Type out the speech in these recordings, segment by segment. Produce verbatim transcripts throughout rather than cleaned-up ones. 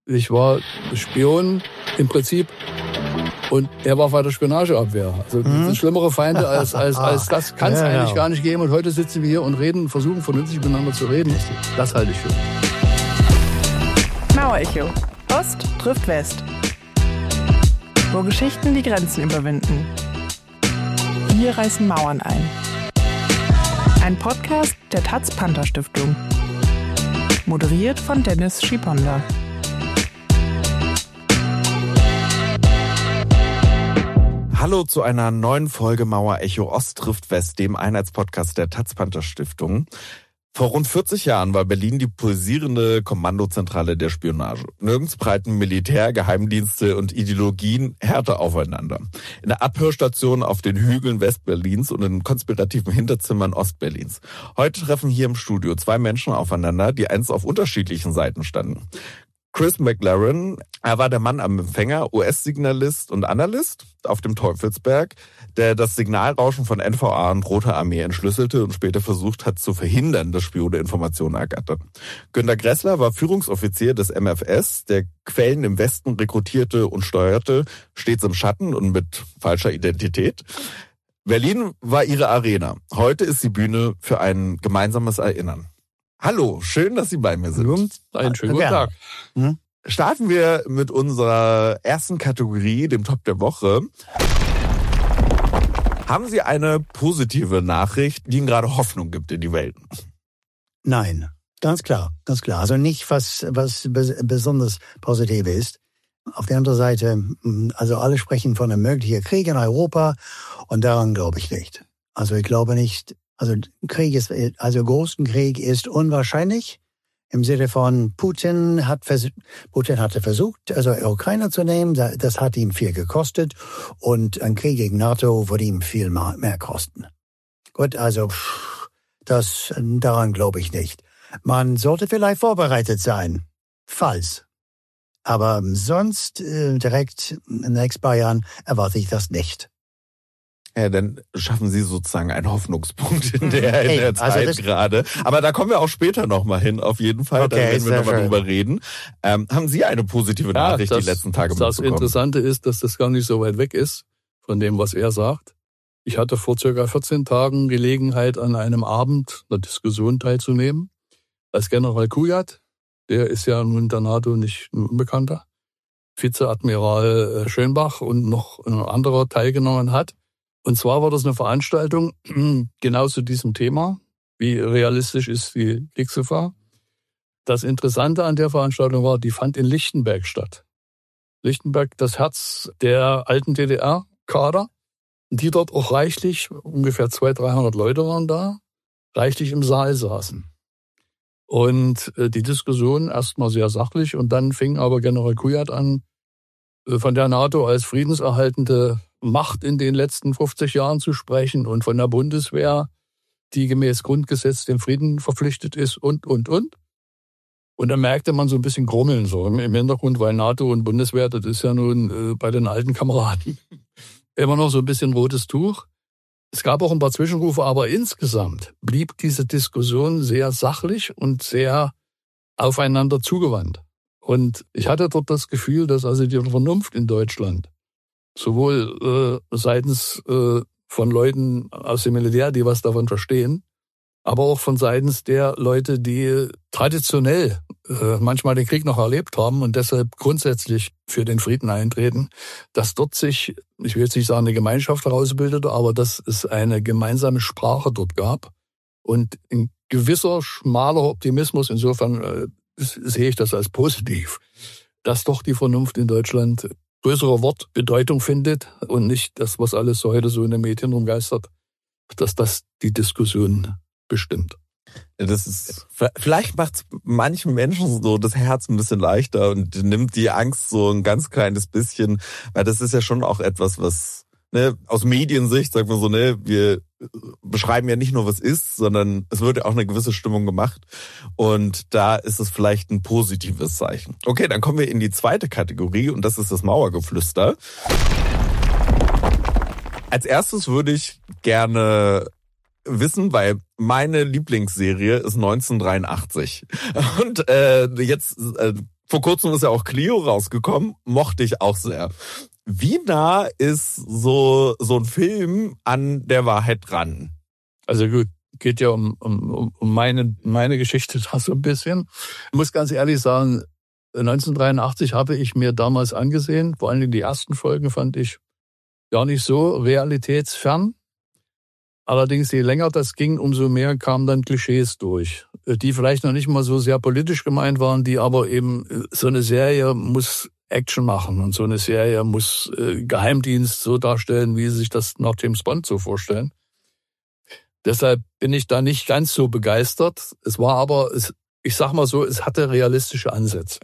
Ich war Spion im Prinzip und er war bei der Spionageabwehr. Also mhm. schlimmere Feinde als, als, als das kann es ja, eigentlich ja. gar nicht geben. Und heute sitzen wir hier und reden, versuchen vernünftig miteinander zu reden. Das halte ich für. Mauerecho. Ost trifft West. Wo Geschichten die Grenzen überwinden. Hier reißen Mauern ein. Ein Podcast der Taz Panther Stiftung. Moderiert von Dennis Schiponda. Hallo zu einer neuen Folge Mauerecho Ost trifft West, dem Einheitspodcast der Taz Panther Stiftung. Vor rund vierzig Jahren war Berlin die pulsierende Kommandozentrale der Spionage. Nirgends breiten Militär, Geheimdienste und Ideologien härter aufeinander. In der Abhörstation auf den Hügeln Westberlins und in konspirativen Hinterzimmern Ostberlins. Heute treffen hier im Studio zwei Menschen aufeinander, die einst auf unterschiedlichen Seiten standen. Chris McLaren, er war der Mann am Empfänger, U S-Signalist und Analyst auf dem Teufelsberg, der das Signalrauschen von N V A und Roter Armee entschlüsselte und später versucht hat zu verhindern, dass Spione Informationen ergattern. Günter Gressler war Führungsoffizier des M F S, der Quellen im Westen rekrutierte und steuerte, stets im Schatten und mit falscher Identität. Berlin war ihre Arena. Heute ist die Bühne für ein gemeinsames Erinnern. Hallo, schön, dass Sie bei mir sind. Einen schönen guten Tag. Hm? Starten wir mit unserer ersten Kategorie, dem Top der Woche. Haben Sie eine positive Nachricht, die Ihnen gerade Hoffnung gibt in die Welt? Nein, ganz klar, ganz klar. Also nicht, was, was besonders positiv ist. Auf der anderen Seite, also alle sprechen von einem möglichen Krieg in Europa und daran glaube ich nicht. Also ich glaube nicht, also Krieg ist, also großen Krieg ist unwahrscheinlich. Im Sinne von Putin hat vers- Putin hatte versucht, also Ukraine zu nehmen. Das hat ihm viel gekostet und ein Krieg gegen NATO würde ihm viel mehr kosten. Gut, also das daran glaube ich nicht. Man sollte vielleicht vorbereitet sein, falls. Aber sonst äh, direkt in den nächsten paar Jahren erwarte ich das nicht. Ja, dann schaffen Sie sozusagen einen Hoffnungspunkt in der, in der Zeit also gerade. Aber da kommen wir auch später nochmal hin, auf jeden Fall. Okay, da werden wir nochmal drüber reden. Ähm, haben Sie eine positive ja, Nachricht das, die letzten Tage mitbekommen? Das Interessante ist, dass das gar nicht so weit weg ist von dem, was er sagt. Ich hatte vor circa vierzehn Tagen Gelegenheit, an einem Abend einer Diskussion teilzunehmen. Als General Kujat, der ist ja nun in der NATO nicht ein Unbekannter, Vizeadmiral Schönbach und noch ein anderer teilgenommen hat. Und zwar war das eine Veranstaltung genau zu diesem Thema. Wie realistisch ist die Kriegsgefahr? Das Interessante an der Veranstaltung war, die fand in Lichtenberg statt. Lichtenberg, das Herz der alten D D R-Kader, die dort auch reichlich, ungefähr zweihundert, dreihundert Leute waren da, reichlich im Saal saßen. Und die Diskussion erstmal sehr sachlich und dann fing aber General Kujat an, von der NATO als friedenserhaltende Macht in den letzten fünfzig Jahren zu sprechen und von der Bundeswehr, die gemäß Grundgesetz dem Frieden verpflichtet ist und, und, und. Und dann merkte man so ein bisschen Grummeln so im Hintergrund, weil NATO und Bundeswehr, das ist ja nun äh, bei den alten Kameraden immer noch so ein bisschen rotes Tuch. Es gab auch ein paar Zwischenrufe, aber insgesamt blieb diese Diskussion sehr sachlich und sehr aufeinander zugewandt. Und ich hatte dort das Gefühl, dass also die Vernunft in Deutschland sowohl äh, seitens äh, von Leuten aus dem Militär, die was davon verstehen, aber auch von seitens der Leute, die traditionell äh, manchmal den Krieg noch erlebt haben und deshalb grundsätzlich für den Frieden eintreten, dass dort sich, ich will jetzt nicht sagen, eine Gemeinschaft herausbildete, aber dass es eine gemeinsame Sprache dort gab und ein gewisser schmaler Optimismus, insofern äh, sehe ich das als positiv, dass doch die Vernunft in Deutschland größere Wortbedeutung findet und nicht das, was alles so heute so in den Medien rumgeistert, dass das die Diskussion bestimmt. Das ist, vielleicht macht es manchen Menschen so das Herz ein bisschen leichter und nimmt die Angst so ein ganz kleines bisschen, weil das ist ja schon auch etwas, was, ne, aus Mediensicht, sagen wir so, ne, wir beschreiben ja nicht nur, was ist, sondern es wird ja auch eine gewisse Stimmung gemacht und da ist es vielleicht ein positives Zeichen. Okay, dann kommen wir in die zweite Kategorie und das ist das Mauergeflüster. Als erstes würde ich gerne wissen, weil meine Lieblingsserie ist neunzehnhundertdreiundachtzig und äh, jetzt äh, Vor kurzem ist ja auch Clio rausgekommen, mochte ich auch sehr. Wie nah ist so so ein Film an der Wahrheit dran? Also gut, geht ja um, um, um meine, meine Geschichte da so ein bisschen. Ich muss ganz ehrlich sagen, neunzehnhundertdreiundachtzig habe ich mir damals angesehen. Vor allem die ersten Folgen fand ich gar nicht so realitätsfern. Allerdings, je länger das ging, umso mehr kamen dann Klischees durch, die vielleicht noch nicht mal so sehr politisch gemeint waren, die aber eben, so eine Serie muss Action machen und so eine Serie muss äh, Geheimdienst so darstellen, wie sie sich das nach James Bond so vorstellen. Deshalb bin ich da nicht ganz so begeistert. Es war aber, es, ich sag mal so, es hatte realistische Ansätze.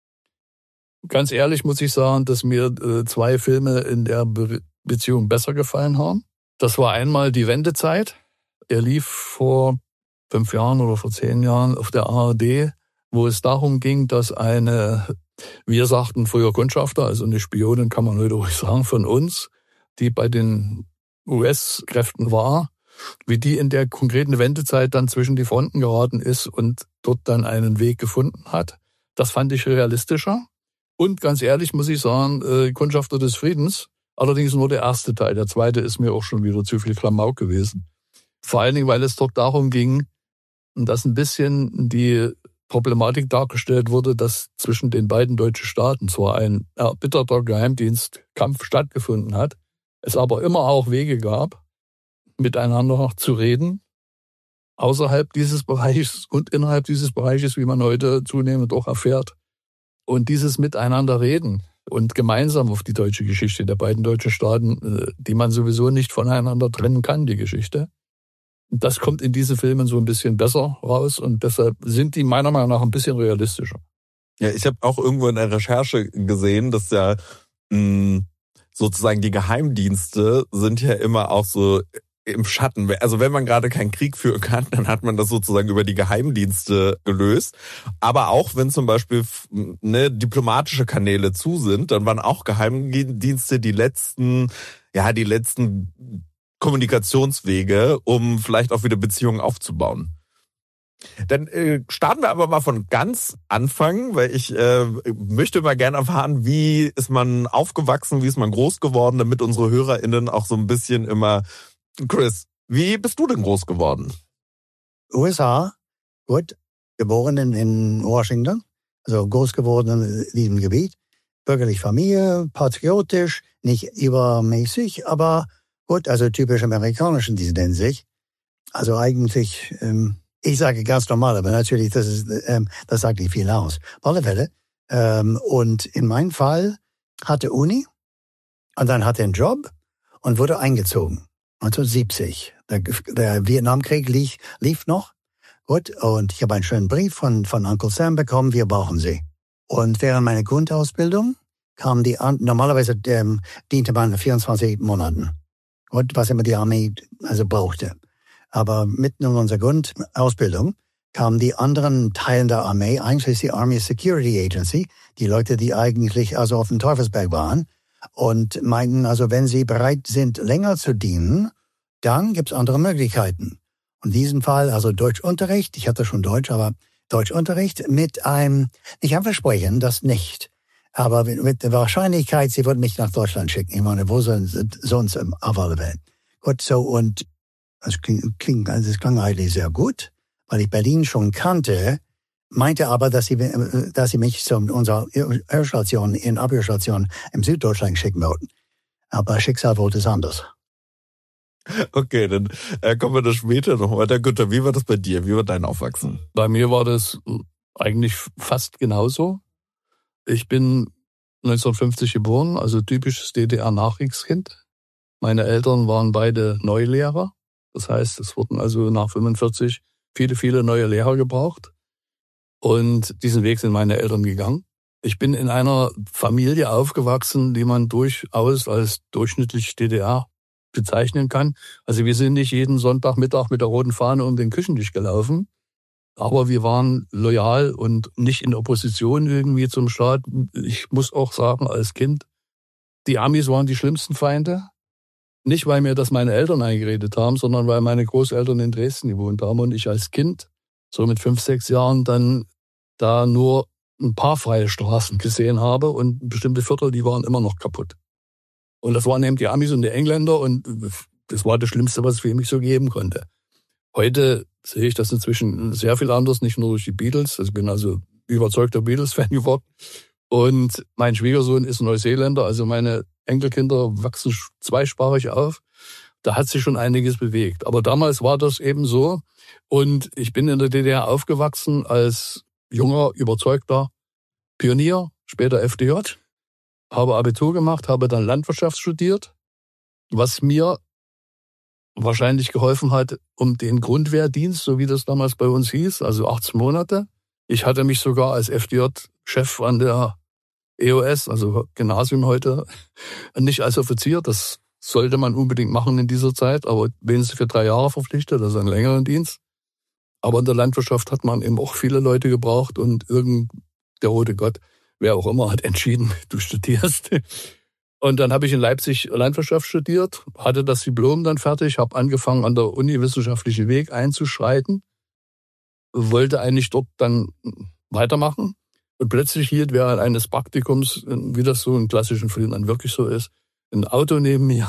Ganz ehrlich muss ich sagen, dass mir äh, zwei Filme in der Be- Beziehung besser gefallen haben. Das war einmal Die Wendezeit. Er lief vor fünf Jahren oder vor zehn Jahren auf der A R D, wo es darum ging, dass eine, wir sagten früher Kundschafter, also eine Spionin kann man heute ruhig sagen, von uns, die bei den U S-Kräften war, wie die in der konkreten Wendezeit dann zwischen die Fronten geraten ist und dort dann einen Weg gefunden hat. Das fand ich realistischer. Und ganz ehrlich muss ich sagen, äh, Kundschafter des Friedens, allerdings nur der erste Teil. Der zweite ist mir auch schon wieder zu viel Klamauk gewesen. Vor allen Dingen, weil es dort darum ging, dass ein bisschen die Problematik dargestellt wurde, dass zwischen den beiden deutschen Staaten zwar ein erbitterter Geheimdienstkampf stattgefunden hat, es aber immer auch Wege gab, miteinander zu reden, außerhalb dieses Bereichs und innerhalb dieses Bereiches, wie man heute zunehmend auch erfährt. Und dieses Miteinander reden und gemeinsam auf die deutsche Geschichte der beiden deutschen Staaten, die man sowieso nicht voneinander trennen kann, die Geschichte. Das kommt in diesen Filmen so ein bisschen besser raus und deshalb sind die meiner Meinung nach ein bisschen realistischer. Ja, ich habe auch irgendwo in der Recherche gesehen, dass ja mh, sozusagen die Geheimdienste sind ja immer auch so im Schatten. Also wenn man gerade keinen Krieg führen kann, dann hat man das sozusagen über die Geheimdienste gelöst. Aber auch wenn zum Beispiel ne, diplomatische Kanäle zu sind, dann waren auch Geheimdienste die letzten, ja, die letzten Kommunikationswege, um vielleicht auch wieder Beziehungen aufzubauen. Dann äh, starten wir aber mal von ganz Anfang, weil ich äh, möchte mal gerne erfahren, wie ist man aufgewachsen, wie ist man groß geworden, damit unsere HörerInnen auch so ein bisschen immer. Chris, wie bist du denn groß geworden? U S A, gut, geboren in, in Washington, also groß geworden in diesem Gebiet, bürgerliche Familie, patriotisch, nicht übermäßig, aber gut, also typisch amerikanisch in dieser Hinsicht. Also eigentlich, ähm, ich sage ganz normal, aber natürlich, das ist, ähm, das sagt nicht viel aus. Auf alle Fälle. Ähm, und in meinem Fall hatte Uni und dann hatte er einen Job und wurde eingezogen. neunzehnhundertsiebzig. Der, der Vietnamkrieg lief, lief noch. Gut, und ich habe einen schönen Brief von, von Uncle Sam bekommen, wir brauchen Sie. Und während meiner Grundausbildung kamen die an, normalerweise ähm, diente man vierundzwanzig Monaten. Gut, was immer die Armee also brauchte. Aber mitten in unserer Grundausbildung kamen die anderen Teilen der Armee, einschließlich die Army Security Agency, die Leute, die eigentlich also auf dem Teufelsberg waren, und meinten, also wenn sie bereit sind, länger zu dienen, dann gibt's andere Möglichkeiten. Und in diesem Fall, also Deutschunterricht, ich hatte schon Deutsch, aber Deutschunterricht mit einem, ich kann versprechen, das nicht. Aber mit der Wahrscheinlichkeit, sie würden mich nach Deutschland schicken. Ich meine, wo sind sonst auf alle Welt? Gut, so, und das klingt, klingt, das klang eigentlich sehr gut, weil ich Berlin schon kannte, meinte aber, dass sie, dass sie mich zu unserer Hörstation, in Abhörstation im Süddeutschland schicken wollten. Aber Schicksal wollte es anders. Okay, dann äh, kommen wir da später noch weiter. Günther, wie war das bei dir? Wie war dein Aufwachsen? Bei mir war das eigentlich fast genauso. Ich bin neunzehnhundertfünfzig geboren, also typisches D D R-Nachkriegskind. Meine Eltern waren beide Neulehrer. Das heißt, es wurden also nach fünfundvierzig viele, viele neue Lehrer gebraucht. Und diesen Weg sind meine Eltern gegangen. Ich bin in einer Familie aufgewachsen, die man durchaus als durchschnittlich D D R bezeichnen kann. Also wir sind nicht jeden Sonntagmittag mit der roten Fahne um den Küchentisch gelaufen, aber wir waren loyal und nicht in Opposition irgendwie zum Staat. Ich muss auch sagen, als Kind, die Amis waren die schlimmsten Feinde. Nicht, weil mir das meine Eltern eingeredet haben, sondern weil meine Großeltern in Dresden gewohnt haben und ich als Kind, so mit fünf, sechs Jahren, dann da nur ein paar freie Straßen gesehen habe und bestimmte Viertel, die waren immer noch kaputt. Und das waren eben die Amis und die Engländer und das war das Schlimmste, was es für mich so geben konnte. Heute sehe ich das inzwischen sehr viel anders, nicht nur durch die Beatles. Ich bin also überzeugter Beatles-Fan geworden. Und mein Schwiegersohn ist Neuseeländer, also meine Enkelkinder wachsen zweisprachig auf. Da hat sich schon einiges bewegt. Aber damals war das eben so. Und ich bin in der D D R aufgewachsen als junger, überzeugter Pionier, später F D J. Habe Abitur gemacht, habe dann Landwirtschaft studiert, was mir wahrscheinlich geholfen hat, um den Grundwehrdienst, so wie das damals bei uns hieß, also achtzehn Monate. Ich hatte mich sogar als F D J-Chef an der E O S, also Gymnasium heute, nicht als Offizier, das sollte man unbedingt machen in dieser Zeit, aber wenigstens für drei Jahre verpflichtet, das ist ein längerer Dienst. Aber in der Landwirtschaft hat man eben auch viele Leute gebraucht und irgend der rote Gott, wer auch immer, hat entschieden, du studierst. Und dann habe ich in Leipzig Landwirtschaft studiert, hatte das Diplom dann fertig, habe angefangen, an der Uni wissenschaftlichen Weg einzuschreiten, wollte eigentlich dort dann weitermachen. Und plötzlich hielt während eines Praktikums, wie das so in klassischen Filmen dann wirklich so ist, ein Auto neben mir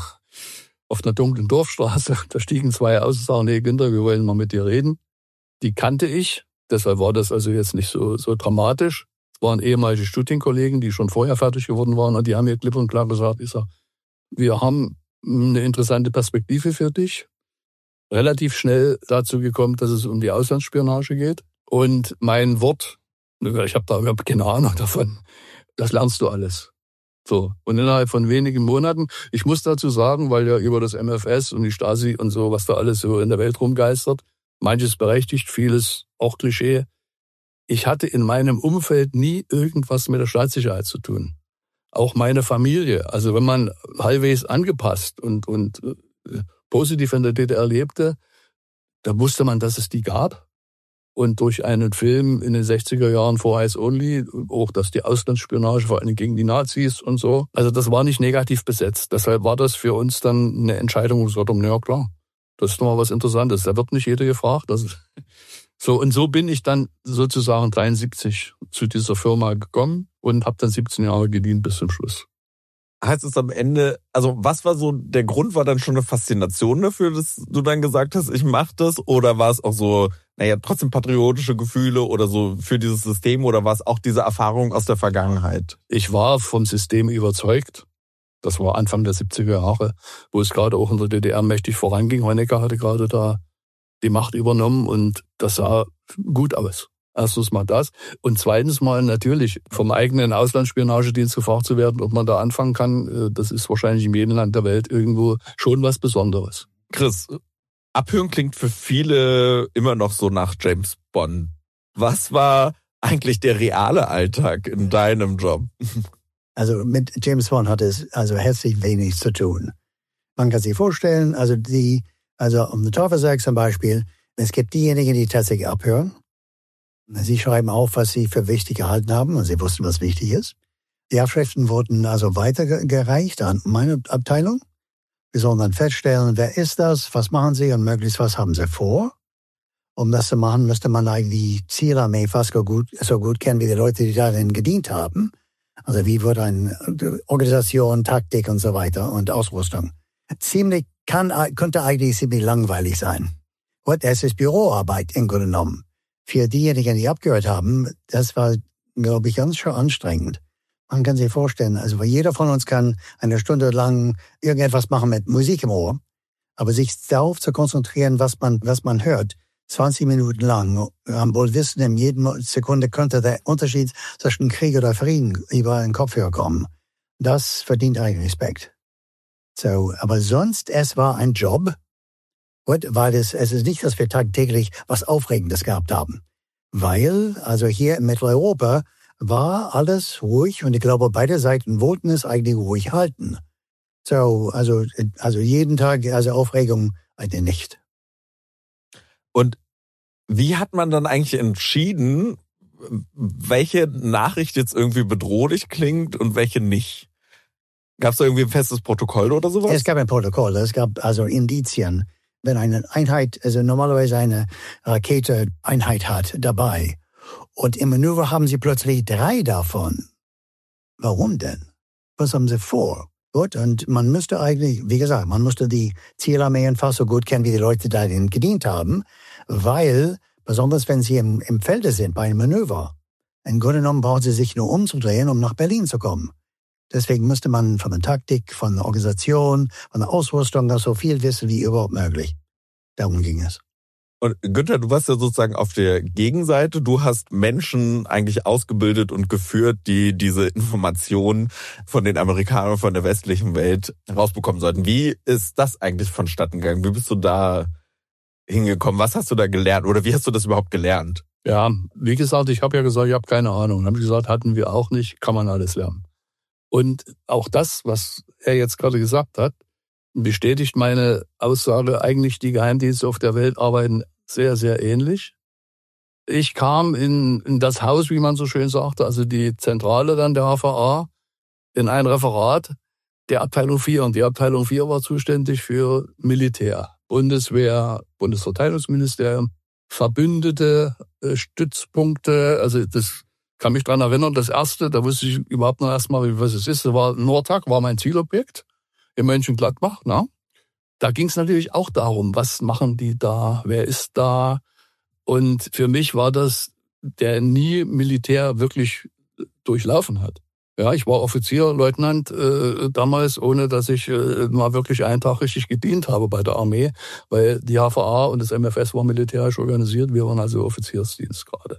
auf einer dunklen Dorfstraße. Da stiegen zwei aus und sagten, nee, Günther, wir wollen mal mit dir reden. Die kannte ich, deshalb war das also jetzt nicht so, so dramatisch. Es waren ehemalige Studienkollegen, die schon vorher fertig geworden waren und die haben mir klipp und klar gesagt, ich sag, wir haben eine interessante Perspektive für dich. Relativ schnell dazu gekommen, dass es um die Auslandsspionage geht. Und mein Wort, ich habe da überhaupt keine Ahnung davon, das lernst du alles. So. Und innerhalb von wenigen Monaten, ich muss dazu sagen, weil ja über das M F S und die Stasi und so, was da alles so in der Welt rumgeistert, manches berechtigt, vieles auch Klischee. Ich hatte in meinem Umfeld nie irgendwas mit der Staatssicherheit zu tun. Auch meine Familie. Also wenn man halbwegs angepasst und, und äh, positiv in der D D R lebte, da wusste man, dass es die gab. Und durch einen Film in den sechziger Jahren, For Eyes Only, auch dass die Auslandsspionage vor allem gegen die Nazis und so. Also das war nicht negativ besetzt. Deshalb war das für uns dann eine Entscheidung, wo wir gesagt haben, ja klar, das ist nochmal was Interessantes. Da wird nicht jeder gefragt. Das ist so, und so bin ich dann sozusagen dreiundsiebzig zu dieser Firma gekommen und habe dann siebzehn Jahre gedient bis zum Schluss. Heißt es am Ende, also was war so, der Grund war dann schon eine Faszination dafür, dass du dann gesagt hast, ich mache das? Oder war es auch so, naja, trotzdem patriotische Gefühle oder so für dieses System? Oder war es auch diese Erfahrung aus der Vergangenheit? Ich war vom System überzeugt. Das war Anfang der siebziger Jahre, wo es gerade auch in der D D R mächtig voranging. Honecker hatte gerade da die Macht übernommen und das sah gut aus. Erstens mal das. Und zweitens mal natürlich vom eigenen Auslandsspionagedienst gefragt zu werden, ob man da anfangen kann. Das ist wahrscheinlich in jedem Land der Welt irgendwo schon was Besonderes. Chris, Abhören klingt für viele immer noch so nach James Bond. Was war eigentlich der reale Alltag in deinem Job? Also mit James Bond hat es also herzlich wenig zu tun. Man kann sich vorstellen, also die, also um den Teufel sagt zum Beispiel, es gibt diejenigen, die tatsächlich abhören. Sie schreiben auf, was sie für wichtig gehalten haben und sie wussten, was wichtig ist. Die Abschriften wurden also weitergereicht an meine Abteilung. Wir sollen dann feststellen, wer ist das, was machen sie und möglichst was haben sie vor. Um das zu machen, müsste man eigentlich die Zielarmee fast so gut, so gut kennen wie die Leute, die darin gedient haben. Also wie wird eine Organisation, Taktik und so weiter und Ausrüstung. Ziemlich, kann, könnte eigentlich ziemlich langweilig sein. Und es ist Büroarbeit im Grunde genommen. Für diejenigen, die abgehört haben, das war, glaube ich, ganz schön anstrengend. Man kann sich vorstellen, also jeder von uns kann eine Stunde lang irgendetwas machen mit Musik im Ohr, aber sich darauf zu konzentrieren, was man, was man hört, zwanzig Minuten lang, am wohl wissen, in jeder Sekunde könnte der Unterschied zwischen Krieg oder Frieden über den Kopfhörer kommen. Das verdient eigentlich Respekt. So, aber sonst, es war ein Job. Und weil es, es ist nicht, dass wir tagtäglich was Aufregendes gehabt haben. Weil, also hier in Mitteleuropa war alles ruhig und ich glaube, beide Seiten wollten es eigentlich ruhig halten. So, also, also jeden Tag, also Aufregung, eigentlich nicht. Und wie hat man dann eigentlich entschieden, welche Nachricht jetzt irgendwie bedrohlich klingt und welche nicht? Gab es da irgendwie ein festes Protokoll oder sowas? Es gab ein Protokoll, es gab also Indizien. Wenn eine Einheit, also normalerweise eine Rakete-Einheit hat dabei Und im Manöver haben sie plötzlich drei davon. Warum denn? Was haben sie vor? Gut, und man müsste eigentlich, wie gesagt, man müsste die Zielarmeen fast so gut kennen, wie die Leute da gedient haben, weil, besonders wenn sie im, im Felde sind bei einem Manöver, im Grunde genommen brauchen sie sich nur umzudrehen, um nach Berlin zu kommen. Deswegen müsste man von der Taktik, von der Organisation, von der Ausrüstung so viel wissen wie überhaupt möglich. Darum ging es. Und Günther, du warst ja sozusagen auf der Gegenseite. Du hast Menschen eigentlich ausgebildet und geführt, die diese Informationen von den Amerikanern, von der westlichen Welt rausbekommen sollten. Wie ist das eigentlich vonstatten gegangen? Wie bist du da hingekommen? Was hast du da gelernt? Oder wie hast du das überhaupt gelernt? Ja, wie gesagt, ich habe ja gesagt, ich habe keine Ahnung. Dann habe ich gesagt, hatten wir auch nicht, kann man alles lernen. Und auch das, was er jetzt gerade gesagt hat, bestätigt meine Aussage, eigentlich die Geheimdienste auf der Welt arbeiten sehr, sehr ähnlich. Ich kam in, in das Haus, wie man so schön sagte, also die Zentrale dann der H V A, in ein Referat der Abteilung vier. Und die Abteilung vier war zuständig für Militär, Bundeswehr, Bundesverteidigungsministerium, Verbündete, äh, Stützpunkte. Also das kann mich dran erinnern, das erste, da wusste ich überhaupt noch erstmal, was es ist. Das war Nordtag, war mein Zielobjekt in Mönchengladbach. Na? Da ging es natürlich auch darum, was machen die da, wer ist da. Und für mich war das, der nie Militär wirklich durchlaufen hat. Ja, ich war Offizier, Leutnant äh, damals, ohne dass ich äh, mal wirklich einen Tag richtig gedient habe bei der Armee, weil die H V A und das M F S waren militärisch organisiert, wir waren also Offiziersdienst gerade.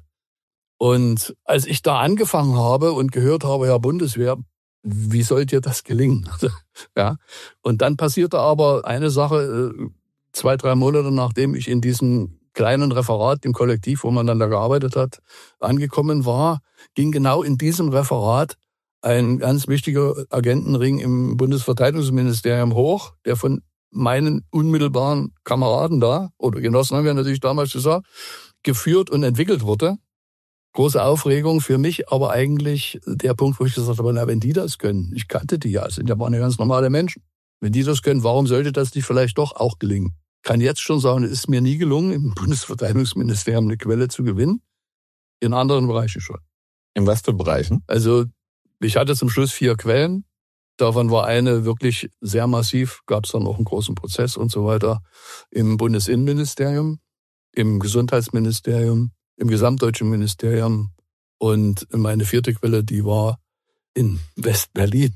Und als ich da angefangen habe und gehört habe, ja, Bundeswehr, wie soll dir das gelingen? Ja. Und dann passierte aber eine Sache, zwei, drei Monate nachdem ich in diesem kleinen Referat im Kollektiv, wo man dann da gearbeitet hat, angekommen war, ging genau in diesem Referat ein ganz wichtiger Agentenring im Bundesverteidigungsministerium hoch, der von meinen unmittelbaren Kameraden da, oder Genossen haben wir natürlich damals gesagt, geführt und entwickelt wurde. Große Aufregung für mich, aber eigentlich der Punkt, wo ich gesagt habe, na, wenn die das können, ich kannte die ja, sind ja waren ja ganz normale Menschen. Wenn die das können, warum sollte das nicht vielleicht doch auch gelingen? Kann jetzt schon sagen, es ist mir nie gelungen, im Bundesverteidigungsministerium eine Quelle zu gewinnen. In anderen Bereichen schon. In was für Bereichen? Also ich hatte zum Schluss vier Quellen. Davon war eine wirklich sehr massiv, gab es dann auch einen großen Prozess und so weiter. Im Bundesinnenministerium, im Gesundheitsministerium, im gesamtdeutschen Ministerium. Und meine vierte Quelle, die war in West-Berlin.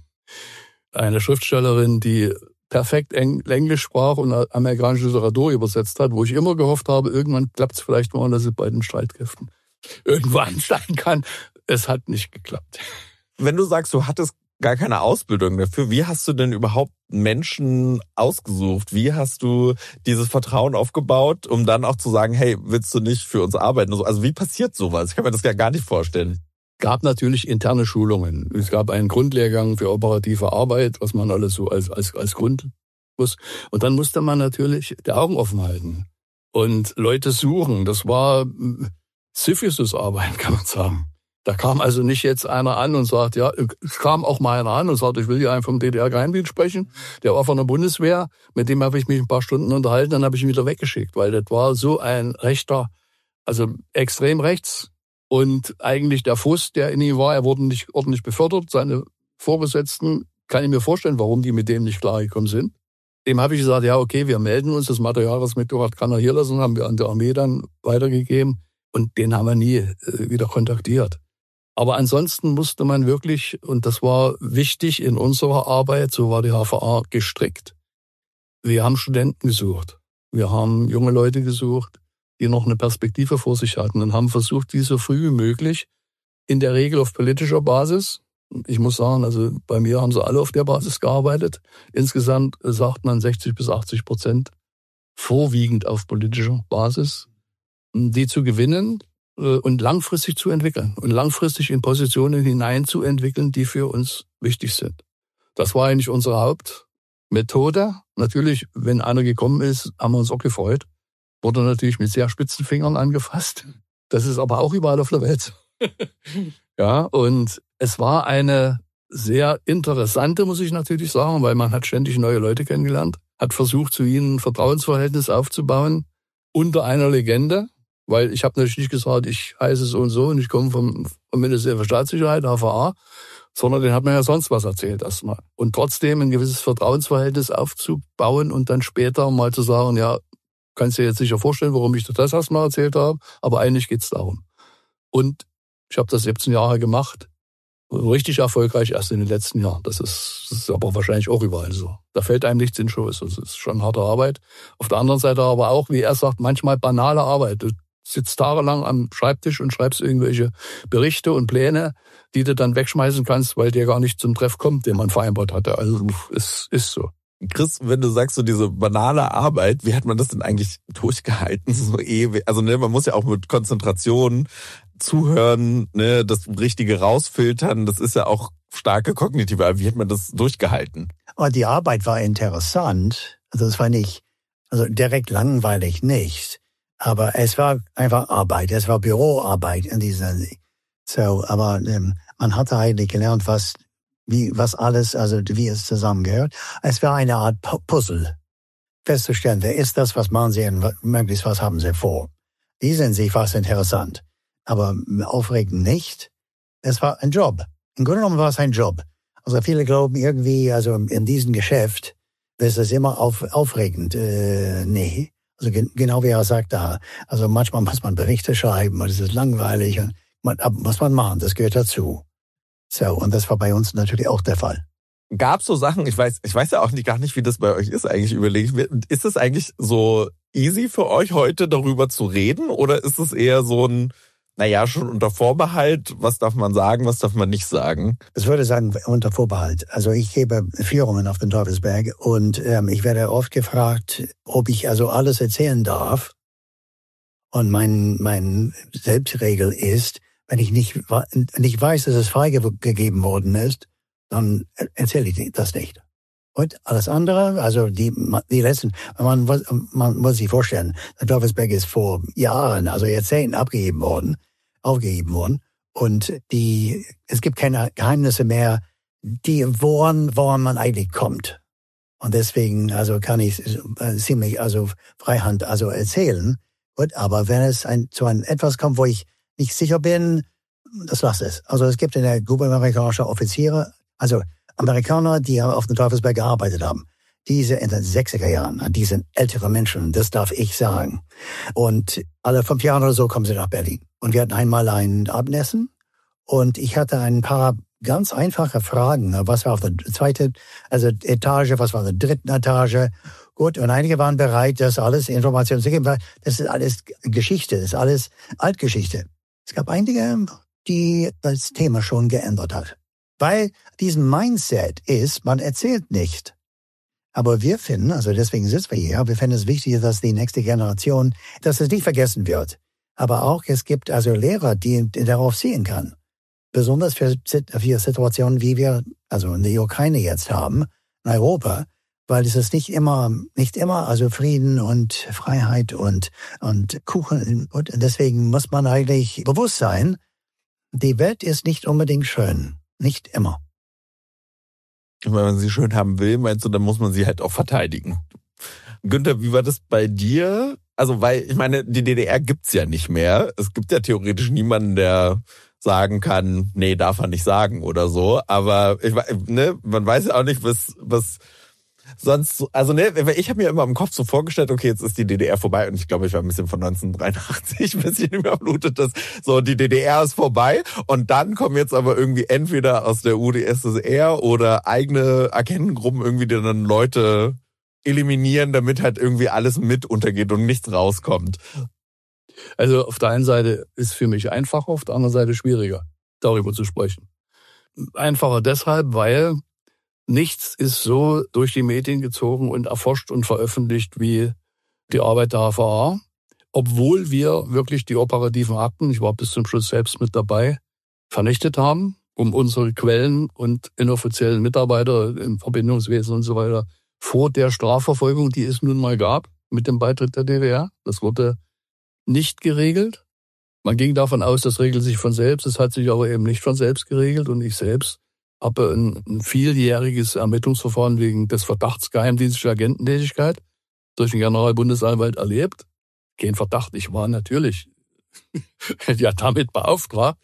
Eine Schriftstellerin, die perfekt Englisch sprach und amerikanische Literatur übersetzt hat, wo ich immer gehofft habe, irgendwann klappt es vielleicht mal, dass es bei den Streitkräften irgendwo ansteigen kann. Es hat nicht geklappt. Wenn du sagst, du hattest gar keine Ausbildung dafür, wie hast du denn überhaupt Menschen ausgesucht? Wie hast du dieses Vertrauen aufgebaut, um dann auch zu sagen, hey, willst du nicht für uns arbeiten? Also wie passiert sowas? Ich kann mir das ja gar nicht vorstellen. Gab natürlich interne Schulungen. Es gab einen Grundlehrgang für operative Arbeit, was man alles so als, als, als Grund muss. Und dann musste man natürlich die Augen offen halten und Leute suchen. Das war Sisyphus-Arbeit, kann man sagen. Da kam also nicht jetzt einer an und sagt, ja, es kam auch mal einer an und sagt, ich will hier einen vom D D R-Geheimdienst sprechen. Der war von der Bundeswehr, mit dem habe ich mich ein paar Stunden unterhalten, dann habe ich ihn wieder weggeschickt, weil das war so ein rechter, also extrem rechts und eigentlich der Fuß, der in ihm war, er wurde nicht ordentlich befördert. Seine Vorgesetzten, kann ich mir vorstellen, warum die mit dem nicht klargekommen sind. Dem habe ich gesagt, ja, okay, wir melden uns, das Material, das mitgebracht, kann er hier lassen, haben wir an der Armee dann weitergegeben und den haben wir nie äh, wieder kontaktiert. Aber ansonsten musste man wirklich, und das war wichtig in unserer Arbeit, so war die H V A gestrickt. Wir haben Studenten gesucht. Wir haben junge Leute gesucht, die noch eine Perspektive vor sich hatten und haben versucht, die so früh wie möglich, in der Regel auf politischer Basis. Ich muss sagen, also bei mir haben sie alle auf der Basis gearbeitet. Insgesamt sagt man sechzig bis achtzig Prozent vorwiegend auf politischer Basis, die zu gewinnen und langfristig zu entwickeln und langfristig in Positionen hineinzuentwickeln, die für uns wichtig sind. Das war eigentlich unsere Hauptmethode. Natürlich, wenn einer gekommen ist, haben wir uns auch gefreut. Wurde natürlich mit sehr spitzen Fingern angefasst. Das ist aber auch überall auf der Welt. Ja, und es war eine sehr interessante, muss ich natürlich sagen, weil man hat ständig neue Leute kennengelernt, hat versucht, zu ihnen ein Vertrauensverhältnis aufzubauen unter einer Legende. Weil ich habe natürlich nicht gesagt, ich heiße so und so und ich komme vom, vom Ministerium für Staatssicherheit, H V A, sondern den hat man ja sonst was erzählt erstmal. Und trotzdem ein gewisses Vertrauensverhältnis aufzubauen und dann später mal zu sagen, ja, kannst dir jetzt sicher vorstellen, warum ich dir das erstmal erzählt habe, aber eigentlich geht's darum. Und ich habe das siebzehn Jahre gemacht, richtig erfolgreich erst in den letzten Jahren. Das ist, das ist aber wahrscheinlich auch überall so. Da fällt einem nichts in den Schoß. Das ist schon harte Arbeit. Auf der anderen Seite aber auch, wie er sagt, manchmal banale Arbeit. Du sitzt tagelang am Schreibtisch und schreibst irgendwelche Berichte und Pläne, die du dann wegschmeißen kannst, weil dir gar nicht zum Treff kommt, den man vereinbart hatte. Also es ist so. Chris, wenn du sagst, so diese banale Arbeit, wie hat man das denn eigentlich durchgehalten? So ewig. Also ne, man muss ja auch mit Konzentration zuhören, ne, das Richtige rausfiltern, das ist ja auch starke kognitive Arbeit. Wie hat man das durchgehalten? Aber die Arbeit war interessant. Also es war nicht, also direkt langweilig nicht. Aber es war einfach Arbeit. Es war Büroarbeit in dieser, so, aber ähm, man hatte eigentlich gelernt, was, wie, was alles, also wie es zusammengehört. Es war eine Art Puzzle. Festzustellen, wer ist das, was machen sie und möglichst was haben sie vor. Die sind sich fast interessant. Aber aufregend nicht. Es war ein Job. Im Grunde genommen war es ein Job. Also viele glauben irgendwie, also in diesem Geschäft ist es immer auf, aufregend. Äh, nee. Also gen- genau wie er sagt da. Also manchmal muss man Berichte schreiben und es ist langweilig und man, aber muss man machen, das gehört dazu. So, und das war bei uns natürlich auch der Fall. Gab's so Sachen, ich weiß, ich weiß ja auch nicht, gar nicht, wie das bei euch ist eigentlich, überlege ich mir. Ist es eigentlich so easy für euch heute darüber zu reden oder ist es eher so ein, naja, schon unter Vorbehalt, was darf man sagen, was darf man nicht sagen? Ich würde sagen, unter Vorbehalt. Also ich gebe Führungen auf den Teufelsberg und ähm, ich werde oft gefragt, ob ich also alles erzählen darf. Und mein, mein Selbstregel ist, wenn ich nicht, nicht weiß, dass es freigegeben worden ist, dann erzähle ich das nicht. Und alles andere, also die, die letzten, man, man muss sich vorstellen, der Teufelsberg ist vor Jahren, also Jahrzehnten abgegeben worden, aufgegeben worden. Und die, es gibt keine Geheimnisse mehr, die, woran, woran man eigentlich kommt. Und deswegen, also kann ich ziemlich, also freihand, also erzählen. Gut, aber wenn es ein, zu einem etwas kommt, wo ich nicht sicher bin, das lasse es. Also es gibt in der Gruppe amerikanischer Offiziere, also Amerikaner, die auf dem Teufelsberg gearbeitet haben. Diese in den sechziger Jahren, die sind ältere Menschen, das darf ich sagen. Und alle fünf Jahre oder so kommen sie nach Berlin. Und wir hatten einmal ein Abendessen und ich hatte ein paar ganz einfache Fragen. Was war auf der zweiten also Etage, was war auf der dritten Etage? Gut, und einige waren bereit, das alles Informationen zu geben, weil das ist alles Geschichte, das ist alles Altgeschichte. Es gab einige, die das Thema schon geändert hat. Weil diesen Mindset ist, man erzählt nicht. Aber wir finden, also deswegen sitzen wir hier, wir finden es wichtig, dass die nächste Generation, dass es nicht vergessen wird. Aber auch, es gibt also Lehrer, die, die darauf sehen kann. Besonders für, für Situationen, wie wir also in der Ukraine jetzt haben, in Europa, weil es ist nicht immer, nicht immer, also Frieden und Freiheit und, und Kuchen. Und deswegen muss man eigentlich bewusst sein, die Welt ist nicht unbedingt schön. Nicht immer. Wenn man sie schön haben will, meinst du, dann muss man sie halt auch verteidigen. Günther, wie war das bei dir? Also, weil, ich meine, die D D R gibt's ja nicht mehr. Es gibt ja theoretisch niemanden, der sagen kann, nee, darf er nicht sagen oder so. Aber ich, ne, man weiß ja auch nicht, was, was sonst, also ne, ich habe mir immer im Kopf so vorgestellt, okay, jetzt ist die D D R vorbei und ich glaube, ich war ein bisschen von neunzehnhundertdreiundachtzig ein bisschen überblutet, dass so die D D R ist vorbei und dann kommen jetzt aber irgendwie entweder aus der U d S S R oder eigene Agentengruppen irgendwie, die dann Leute eliminieren, damit halt irgendwie alles mit untergeht und nichts rauskommt. Also auf der einen Seite ist es für mich einfacher, auf der anderen Seite schwieriger, darüber zu sprechen. Einfacher deshalb, weil nichts ist so durch die Medien gezogen und erforscht und veröffentlicht wie die Arbeit der H V A. Obwohl wir wirklich die operativen Akten, ich war bis zum Schluss selbst mit dabei, vernichtet haben, um unsere Quellen und inoffiziellen Mitarbeiter im Verbindungswesen und so weiter vor der Strafverfolgung, die es nun mal gab, mit dem Beitritt der D D R. Das wurde nicht geregelt. Man ging davon aus, das regelt sich von selbst. Es hat sich aber eben nicht von selbst geregelt und ich selbst habe ein, ein vieljähriges Ermittlungsverfahren wegen des Verdachts geheimdienstlicher Agententätigkeit durch den Generalbundesanwalt erlebt. Kein Verdacht, ich war natürlich ja damit beauftragt.